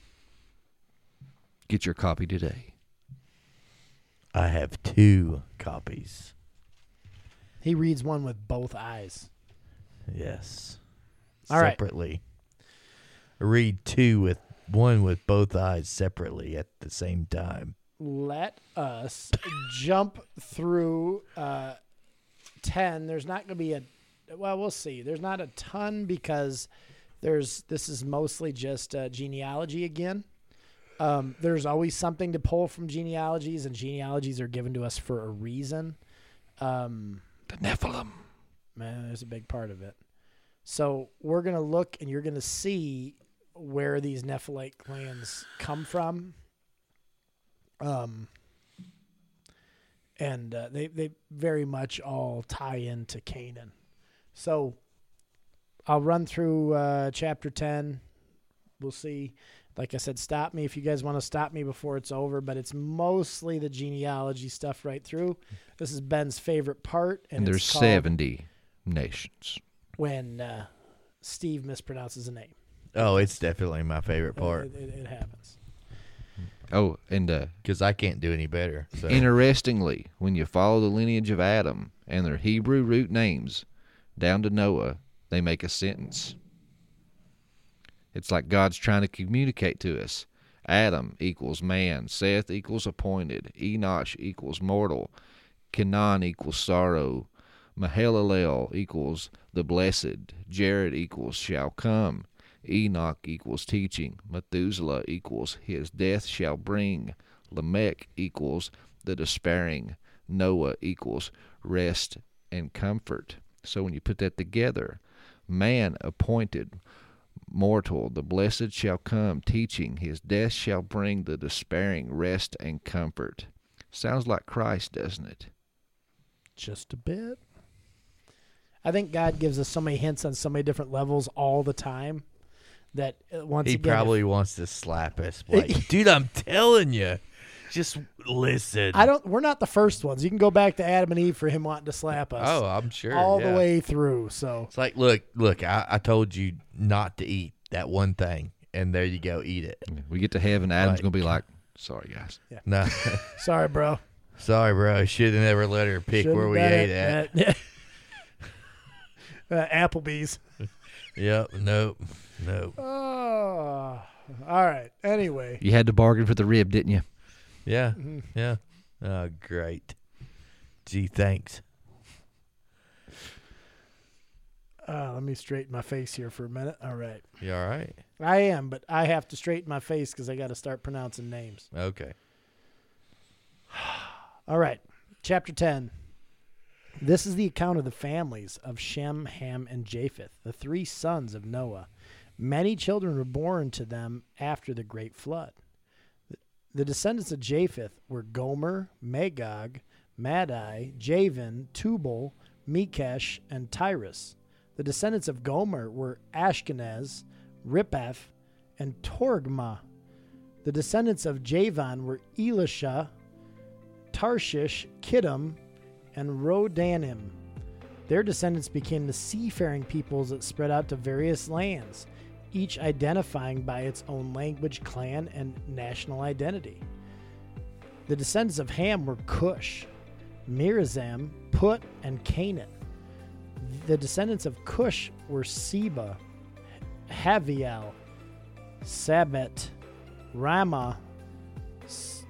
Get your copy today. I have two copies. He reads one with both eyes. Yes. All right. Separately. Read two with one with both eyes separately at the same time. Let us jump through uh, ten. There's not going to be a, well, we'll see. There's not a ton because there's, this is mostly just uh, genealogy again. Um, there's always something to pull from genealogies, and genealogies are given to us for a reason. Um, The Nephilim. Man, there's a big part of it. So we're going to look, and you're going to see where these Nephilite clans come from. Um, and uh, they, they very much all tie into Canaan. So I'll run through uh, chapter ten. We'll see. Like I said, stop me if you guys want to stop me before it's over, but it's mostly the genealogy stuff right through. This is Ben's favorite part. And, And there's it's called seventy nations. when uh, Steve mispronounces a name. Oh, it's definitely my favorite part It, it, it happens. Oh, and uh, because I can't do any better. So. interestingly, when you follow the lineage of Adam and their Hebrew root names down to Noah, they make a sentence. It's like God's trying to communicate to us. Adam equals man. Seth equals appointed. Enosh equals mortal. Kenan equals sorrow. Mahalalel equals the blessed. Jared equals shall come. Enoch equals teaching. Methuselah equals his death shall bring. Lamech equals the despairing. Noah equals rest and comfort. So when you put that together, man appointed, mortal, the blessed shall come, teaching, his death shall bring the despairing rest and comfort. Sounds like Christ, doesn't it? Just a bit. I think God gives us so many hints on so many different levels all the time that uh, once He again, probably wants to slap us. Like, dude, I'm telling you. Just listen. I don't. We're not the first ones. You can go back to Adam and Eve for him wanting to slap us. Oh, I'm sure. all yeah. the way through. So It's like, look, look, I, I told you not to eat that one thing, and there you go, eat it. We get to heaven, Adam's Right. going to be like, sorry, guys. No, sorry, bro. sorry, bro. Should have never let her pick Shouldn't where we done ate it. at. Yeah. uh, Applebee's. Yep. Nope. Nope. Oh, all right. Anyway, You had to bargain for the rib, didn't you? Yeah. Mm-hmm. Yeah. Oh, great. Gee, thanks. uh, let me straighten my face here for a minute. All right. You all right? I am, but I have to straighten my face because I got to start pronouncing names. Okay. All right. Chapter ten. This is the account of the families of Shem, Ham, and Japheth, the three sons of Noah. Many children were born to them after the great flood. The descendants of Japheth were Gomer, Magog, Madai, Javan, Tubal, Mikesh, and Tyrus. The descendants of Gomer were Ashkenaz, Riphath, and Torgma. The descendants of Javan were Elisha, Tarshish, Kittim, and Rodanim. Their descendants became the seafaring peoples that spread out to various lands, each identifying by its own language, clan, and national identity. The descendants of Ham were Cush, Mirazam, Put, and Canaan. The descendants of Cush were Seba, Haviel, Sabet, Ramah, S-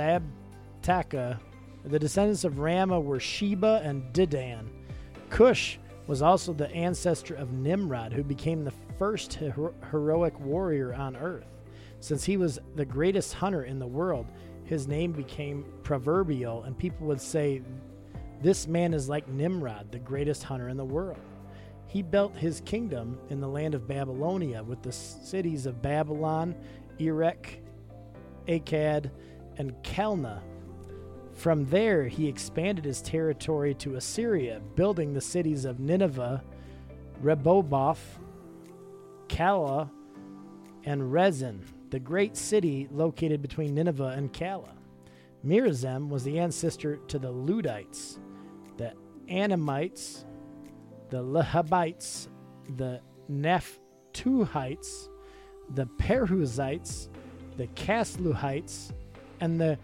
Sabtaka. The descendants of Ramah were Sheba and Dedan. Cush was also the ancestor of Nimrod, who became the first hero- heroic warrior on earth. Since he was the greatest hunter in the world, his name became proverbial, and people would say, "This man is like Nimrod, the greatest hunter in the world." He built his kingdom in the land of Babylonia with the cities of Babylon, Erech, Akkad, and Calneh. From there, he expanded his territory to Assyria, building the cities of Nineveh, Rehoboth, Calah, and Rezin, the great city located between Nineveh and Calah. Merizem was the ancestor to the Ludites, the Anamites, the Lehabites, the Naphtuhites, the Peruzites, the Casluhites, and the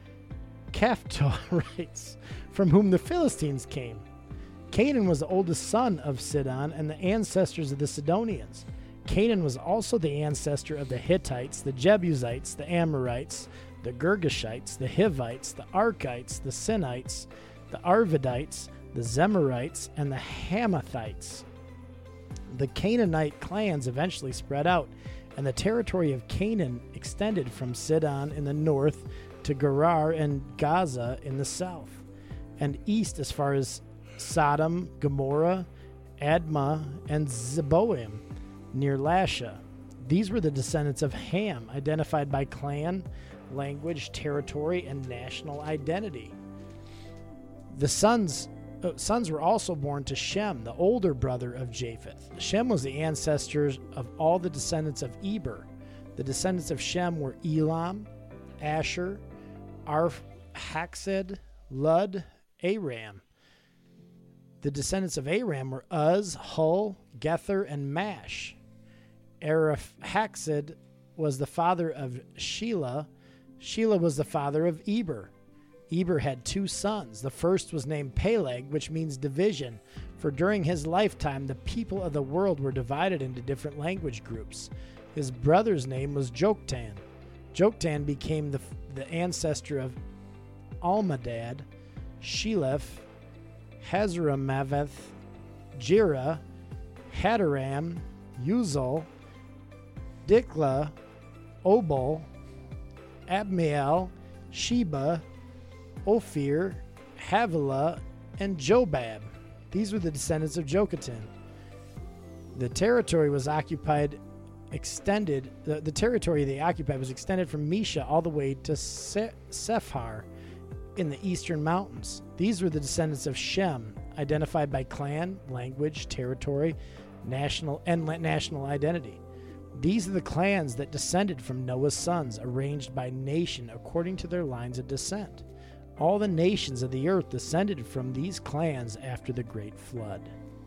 Caphtorites, from whom the Philistines came. Canaan was the oldest son of Sidon and the ancestors of the Sidonians. Canaan was also the ancestor of the Hittites, the Jebusites, the Amorites, the Girgashites, the Hivites, the Arkites, the Sinites, the Arvadites, the Zemarites, and the Hamathites. The Canaanite clans eventually spread out, and the territory of Canaan extended from Sidon in the north to Gerar and Gaza in the south, and east as far as Sodom, Gomorrah, Admah, and Zeboim near Lasha. These were the descendants of Ham, identified by clan, language, territory, and national identity. The sons uh, sons were also born to Shem, the older brother of Japheth. Shem was the ancestors of all the descendants of Eber. The descendants of Shem were Elam, Asher, Arphaxad, Lud, Aram. The descendants of Aram were Uz, Hul, Gether, and Mash. Arphaxad was the father of Shelah. Shelah was the father of Eber. Eber had two sons. The first was named Peleg, which means division, for during his lifetime the people of the world were divided into different language groups. His brother's name was Joktan. Joktan became the, the ancestor of Almadad, Sheleph, Hazramaveth, Jira, Hadaram, Uzal, Dikla, Obal, Abmiel, Sheba, Ophir, Havilah, and Jobab. These were the descendants of Joktan. The territory was occupied, extended, the, the territory they occupied was extended from Mesha all the way to Se- Sephar in the eastern mountains. These were the descendants of Shem, identified by clan, language, territory, national, and national identity. These are the clans that descended from Noah's sons, arranged by nation according to their lines of descent. All the nations of the earth descended from these clans after the great flood.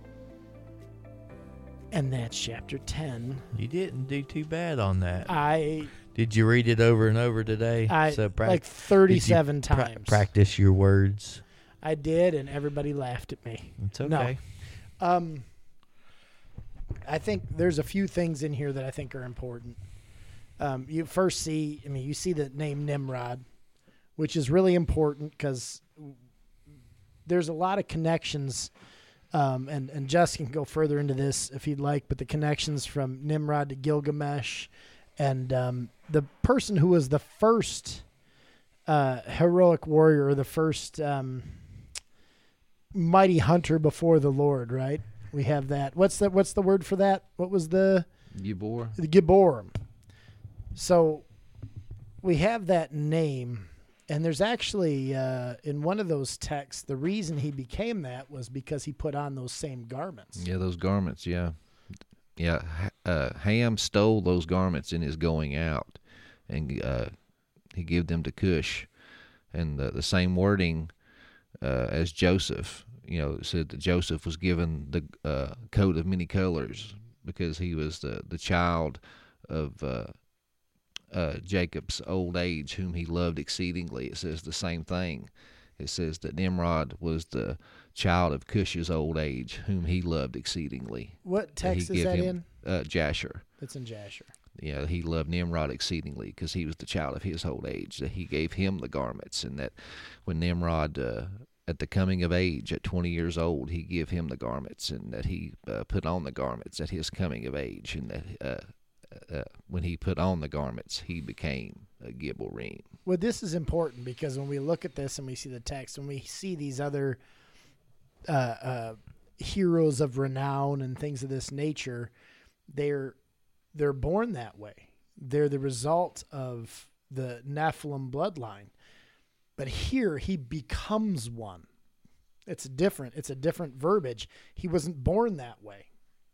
And that's chapter ten. You didn't do too bad on that. I Did you read it over and over today? I so pra- like thirty-seven did you pra- times. Practice your words. I did, and everybody laughed at me. It's okay. No. Um, I think there's a few things in here that I think are important. Um, you first see, I mean, you see the name Nimrod, which is really important because there's a lot of connections, um, and, and Jess can go further into this if he'd like, but the connections from Nimrod to Gilgamesh, and um, the person who was the first uh, heroic warrior, or the first um, mighty hunter before the Lord, right? We have that. What's the, what's the word for that? What was the... Gibor. The Gibor. So we have that name, and there's actually, uh, in one of those texts, the reason he became that was because he put on those same garments. Yeah, those garments, yeah. Yeah, uh, Ham stole those garments in his going out, and uh, he gave them to Cush. And the, the same wording uh, as Joseph, you know, said that Joseph was given the uh, coat of many colors because he was the, the child of uh, uh, Jacob's old age, whom he loved exceedingly. It says the same thing. it says that Nimrod was the child of Cush's old age, whom he loved exceedingly. What That text he is give that him, in? Uh, Jasher. It's in Jasher. Yeah, he loved Nimrod exceedingly because he was the child of his old age. That he gave him the garments, and that when Nimrod, uh, at the coming of age, at twenty years old, he gave him the garments, and that he uh, put on the garments at his coming of age, and that uh, uh, when he put on the garments, he became a Gibbelim. Well, this is important because when we look at this and we see the text, when we see these other uh, uh, heroes of renown and things of this nature, they're they're born that way. They're the result of the Nephilim bloodline. But here he becomes one. It's different. It's a different verbiage. He wasn't born that way.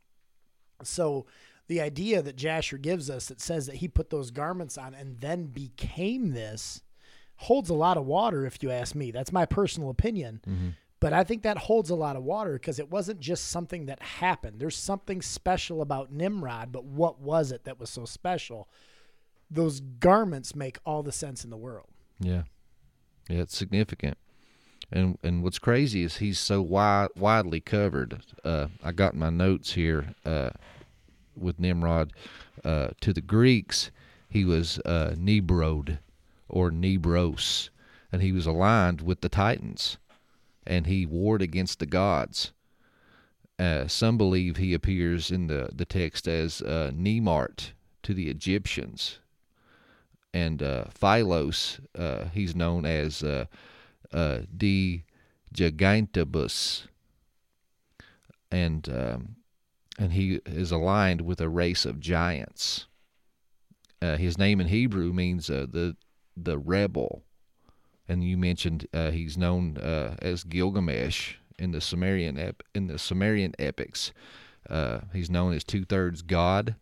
So the idea that Jasher gives us that says that he put those garments on and then became this holds a lot of water, if you ask me. That's my personal opinion. Mm-hmm. But I think that holds a lot of water because it wasn't just something that happened. There's something special about Nimrod, but what was it that was so special? Those garments make all the sense in the world. Yeah. Yeah, it's significant. And and what's crazy is he's so wide, widely covered. Uh, I got my notes here uh, with Nimrod. Uh, to the Greeks, he was uh, Nebrod or Nebros, and he was aligned with the Titans, and he warred against the gods. Uh, some believe he appears in the, the text as uh, Nemart to the Egyptians. And uh, Philos, uh, he's known as uh, uh, De Gigantibus, and um, and he is aligned with a race of giants. Uh, his name in Hebrew means uh, the the rebel, and you mentioned uh, he's known uh, as Gilgamesh in the Sumerian ep- in the Sumerian epics. Uh, he's known as two thirds God.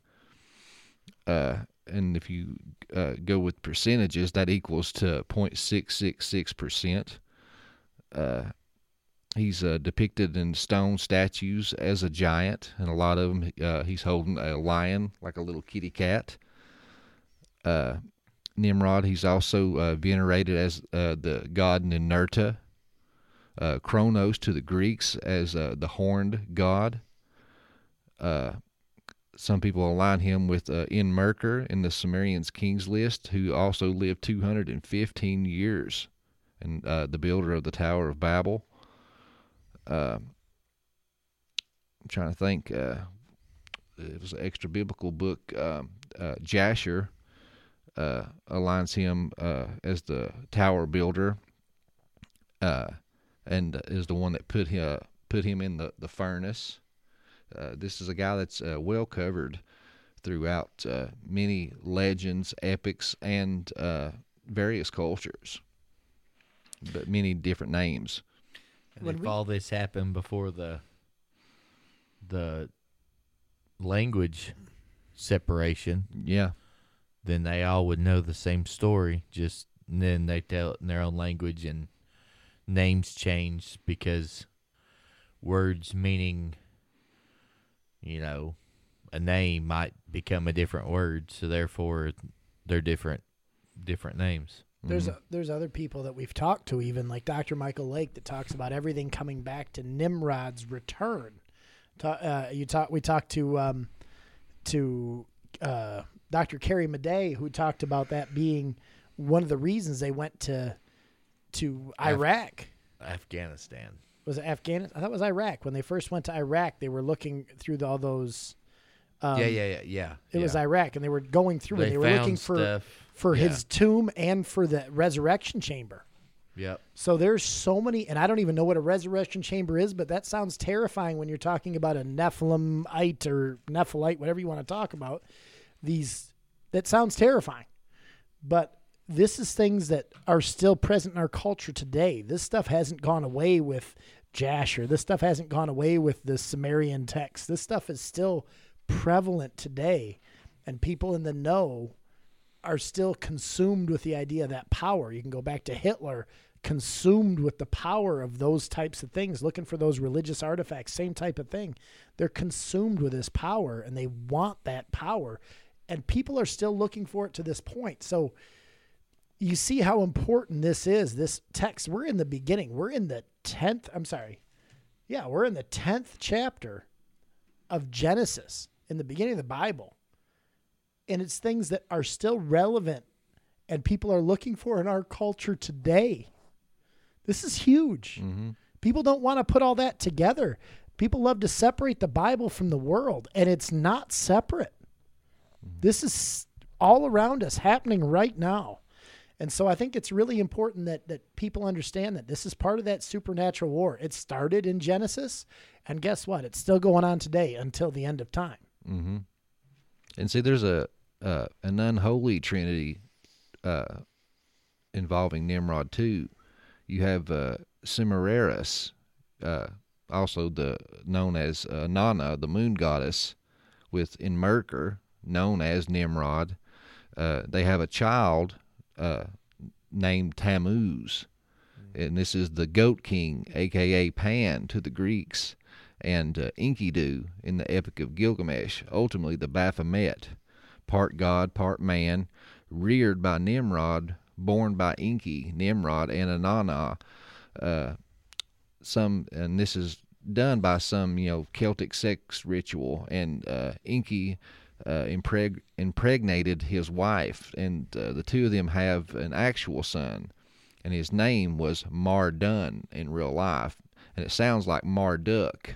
Uh, and if you uh, go with percentages, that equals to zero point six six six percent. Uh, he's uh, depicted in stone statues as a giant, and a lot of them uh, he's holding a lion like a little kitty cat. Uh, Nimrod, he's also uh, venerated as uh, the god Ninurta. Uh, Kronos to the Greeks as uh, the horned god. Uh, some people align him with uh, Enmerkar in the Sumerians' kings list, who also lived two hundred fifteen years, and uh, the builder of the Tower of Babel. Uh, I'm trying to think. Uh, it was an extra biblical book. Um, uh, Jasher uh, aligns him uh, as the tower builder, uh, and is the one that put him put him in the the furnace. Uh, this is a guy that's uh, well covered throughout uh, many legends, epics, and uh, various cultures, but many different names. And When if we- all this happened before the the language separation, Yeah, then they all would know the same story. Just and then they tell it in their own language, and names change because words meaning, you know, a name might become a different word, so therefore they're different different names. There's Mm-hmm. a, there's other people that we've talked to, even like Doctor Michael Lake, that talks about everything coming back to Nimrod's return. Ta- uh, you talk we talked to um, to uh, Doctor Carrie Madej, who talked about that being one of the reasons they went to to Af- Iraq. Afghanistan. Was it Afghanistan? I thought it was Iraq. When they first went to Iraq, they were looking through the, all those. Um, yeah, yeah, yeah, yeah. It was yeah. Iraq, and they were going through, They and they were found looking for stuff. for Yeah. his tomb and for the resurrection chamber. Yep. So there's so many, and I don't even know what a resurrection chamber is, but that sounds terrifying when you're talking about a Nephilimite or Nephilite, whatever you want to talk about. These, that sounds terrifying. But this is things that are still present in our culture today. This stuff hasn't gone away with Jasher. This stuff hasn't gone away with the Sumerian text. This stuff is still prevalent today, and people in the know are still consumed with the idea of that power. You can go back to Hitler, consumed with the power of those types of things, looking for those religious artifacts, same type of thing. They're consumed with this power, and they want that power, and people are still looking for it to this point. So you see how important this is, this text. We're in the beginning. We're in the tenth, I'm sorry. Yeah, we're in the tenth chapter of Genesis, in the beginning of the Bible. And it's things that are still relevant and people are looking for in our culture today. This is huge. Mm-hmm. People don't want to put all that together. People love to separate the Bible from the world, and it's not separate. Mm-hmm. This is all around us, happening right now. And so I think it's really important that that people understand that this is part of that supernatural war. It started in Genesis, and guess what? It's still going on today until the end of time. Mm-hmm. And see, there's a uh, an unholy trinity uh, involving Nimrod too. You have uh, Semiramis, uh, also the known as uh, Nana, the moon goddess, with Enmerkar, known as Nimrod. Uh, they have a child uh, named Tammuz, mm-hmm. and this is the goat king, a k a. Pan to the Greeks, and uh, Enkidu in the Epic of Gilgamesh, ultimately the Baphomet, part god, part man, reared by Nimrod, born by Enki, Nimrod, and Inanna. Uh, some, and this is done by some, you know, Celtic sex ritual, and uh, Enki uh, impreg- impregnated his wife, and uh, the two of them have an actual son, and his name was Mardun in real life, and it sounds like Marduk.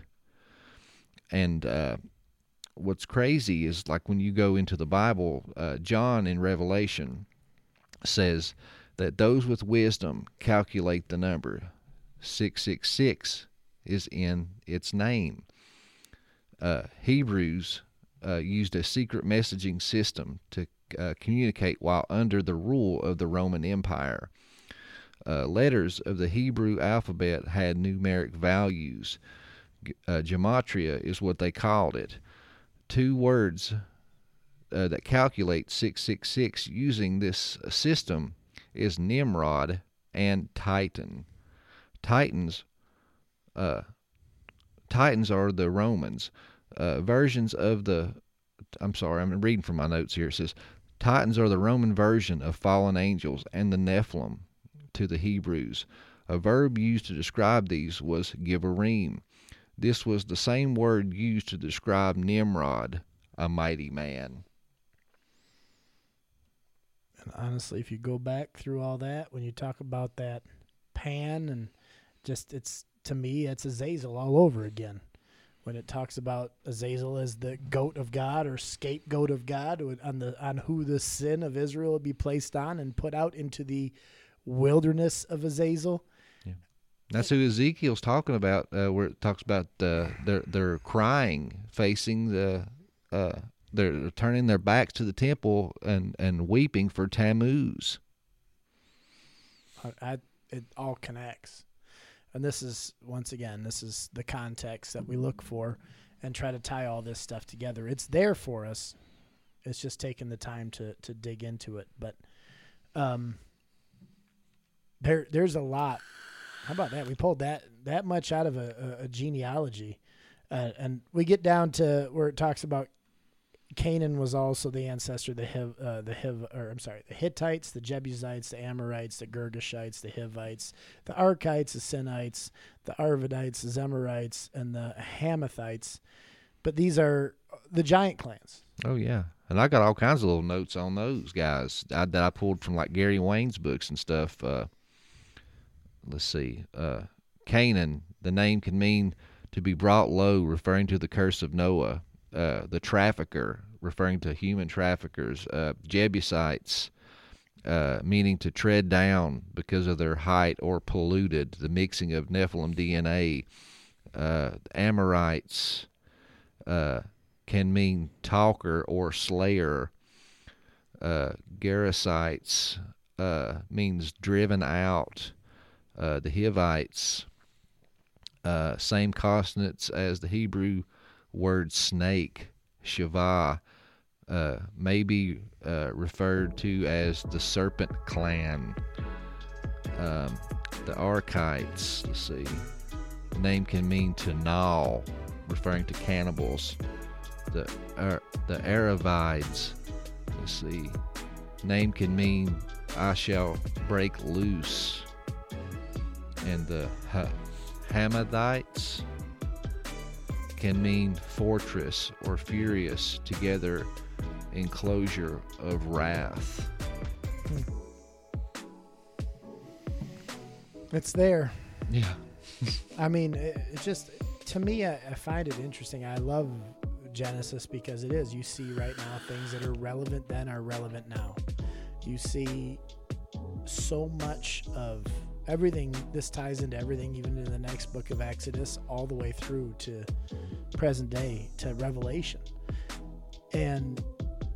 And uh, what's crazy is, like, when you go into the Bible, uh, John in Revelation says that those with wisdom calculate the number. six six six is in its name. Uh, Hebrews uh, used a secret messaging system to uh, communicate while under the rule of the Roman Empire. Uh, letters of the Hebrew alphabet had numeric values. Uh, gematria is what they called it. Two words uh, that calculate six six six using this system is Nimrod and Titan. Titans, uh, Titans are the Romans. Uh, versions of the, I'm sorry, I'm reading from my notes here. It says, Titans are the Roman version of fallen angels and the Nephilim to the Hebrews. A verb used to describe these was givarim. This was the same word used to describe Nimrod, a mighty man. And honestly, if you go back through all that, when you talk about that Pan, and just, it's, to me, it's Azazel all over again. When it talks about Azazel as the goat of God or scapegoat of God on the on who the sin of Israel would be placed on and put out into the wilderness of Azazel. Yeah. That's who Ezekiel's talking about, uh, where it talks about uh, they're, they're crying, facing the, uh, they're turning their backs to the temple and, and weeping for Tammuz. I, I, it all connects. And this is, once again, this is the context that we look for and try to tie all this stuff together. It's there for us. It's just taking the time to, to dig into it. But um, there there's a lot. How about that? We pulled that that much out of a, a, a genealogy. Uh, and we get down to where it talks about Canaan was also the ancestor of the Hiv, uh, the Hiv, or I'm sorry, the Hittites, the Jebusites, the Amorites, the Girgashites, the Hivites, the Arkites, the Sinites, the Arvadites, the Zemarites, and the Hamathites. But these are the giant clans. Oh yeah, and I got all kinds of little notes on those guys I, that I pulled from like Gary Wayne's books and stuff. Uh, let's see, uh, Canaan. The name can mean to be brought low, referring to the curse of Noah. Uh, the trafficker, referring to human traffickers. Uh, Jebusites, uh, meaning to tread down because of their height or polluted, the mixing of Nephilim D N A. Uh, Amorites uh, can mean talker or slayer. Uh, Gerasites uh, means driven out. Uh, the Hivites, uh, same consonants as the Hebrew word snake, Shavah, uh, may be uh, referred to as the serpent clan. Um, the Arkites, let's see, the name can mean to gnaw, referring to cannibals. The uh, the Aravides, let's see, name can mean I shall break loose. And the ha- Hammadites can mean fortress or furious together enclosure of wrath. It's there. Yeah. I mean, it, it just, to me, I, I find it interesting. I love Genesis because it is. You see right now things that are relevant then are relevant now. You see so much of everything. This ties into everything, even in the next book of Exodus, all the way through to present day, to Revelation. And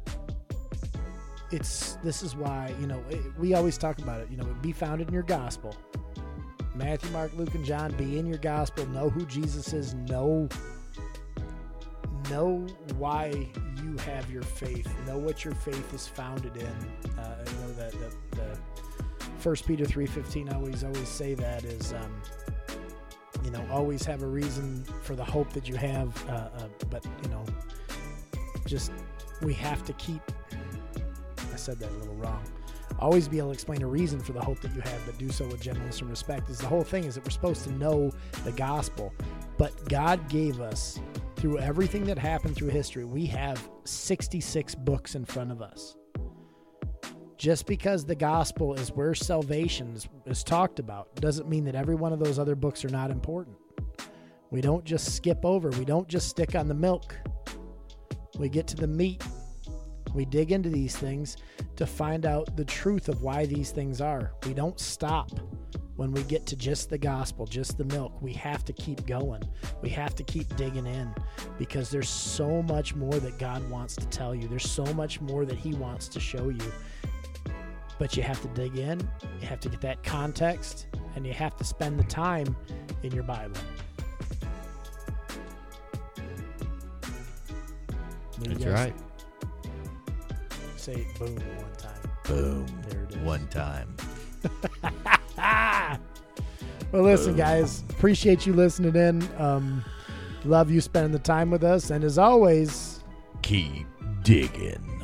it's, this is why, you know, it, we always talk about it, you know, be founded in your gospel. Matthew, Mark, Luke, and John, be in your gospel. Know who Jesus is. Know, know why you have your faith. Know what your faith is founded in. Uh, you know that the, the First Peter three fifteen. I always always say that is, um, you know, always have a reason for the hope that you have. Uh, uh, but you know, just we have to keep. I said that a little wrong. Always be able to explain a reason for the hope that you have, but do so with gentleness and respect. Is the whole thing is that we're supposed to know the gospel, but God gave us, through everything that happened through history, we have sixty-six books in front of us. Just because the gospel is where salvation is, is talked about doesn't mean that every one of those other books are not important. We don't just skip over. We don't just stick on the milk. We get to the meat. We dig into these things to find out the truth of why these things are. We don't stop when we get to just the gospel, just the milk. We have to keep going. We have to keep digging in because there's so much more that God wants to tell you. There's so much more that he wants to show you. But you have to dig in. You have to get that context, and you have to spend the time in your Bible. That's right. Say boom one time. Boom. There it is. One time. Well, listen, guys. Appreciate you listening in. Um, love you spending the time with us. And as always, keep digging.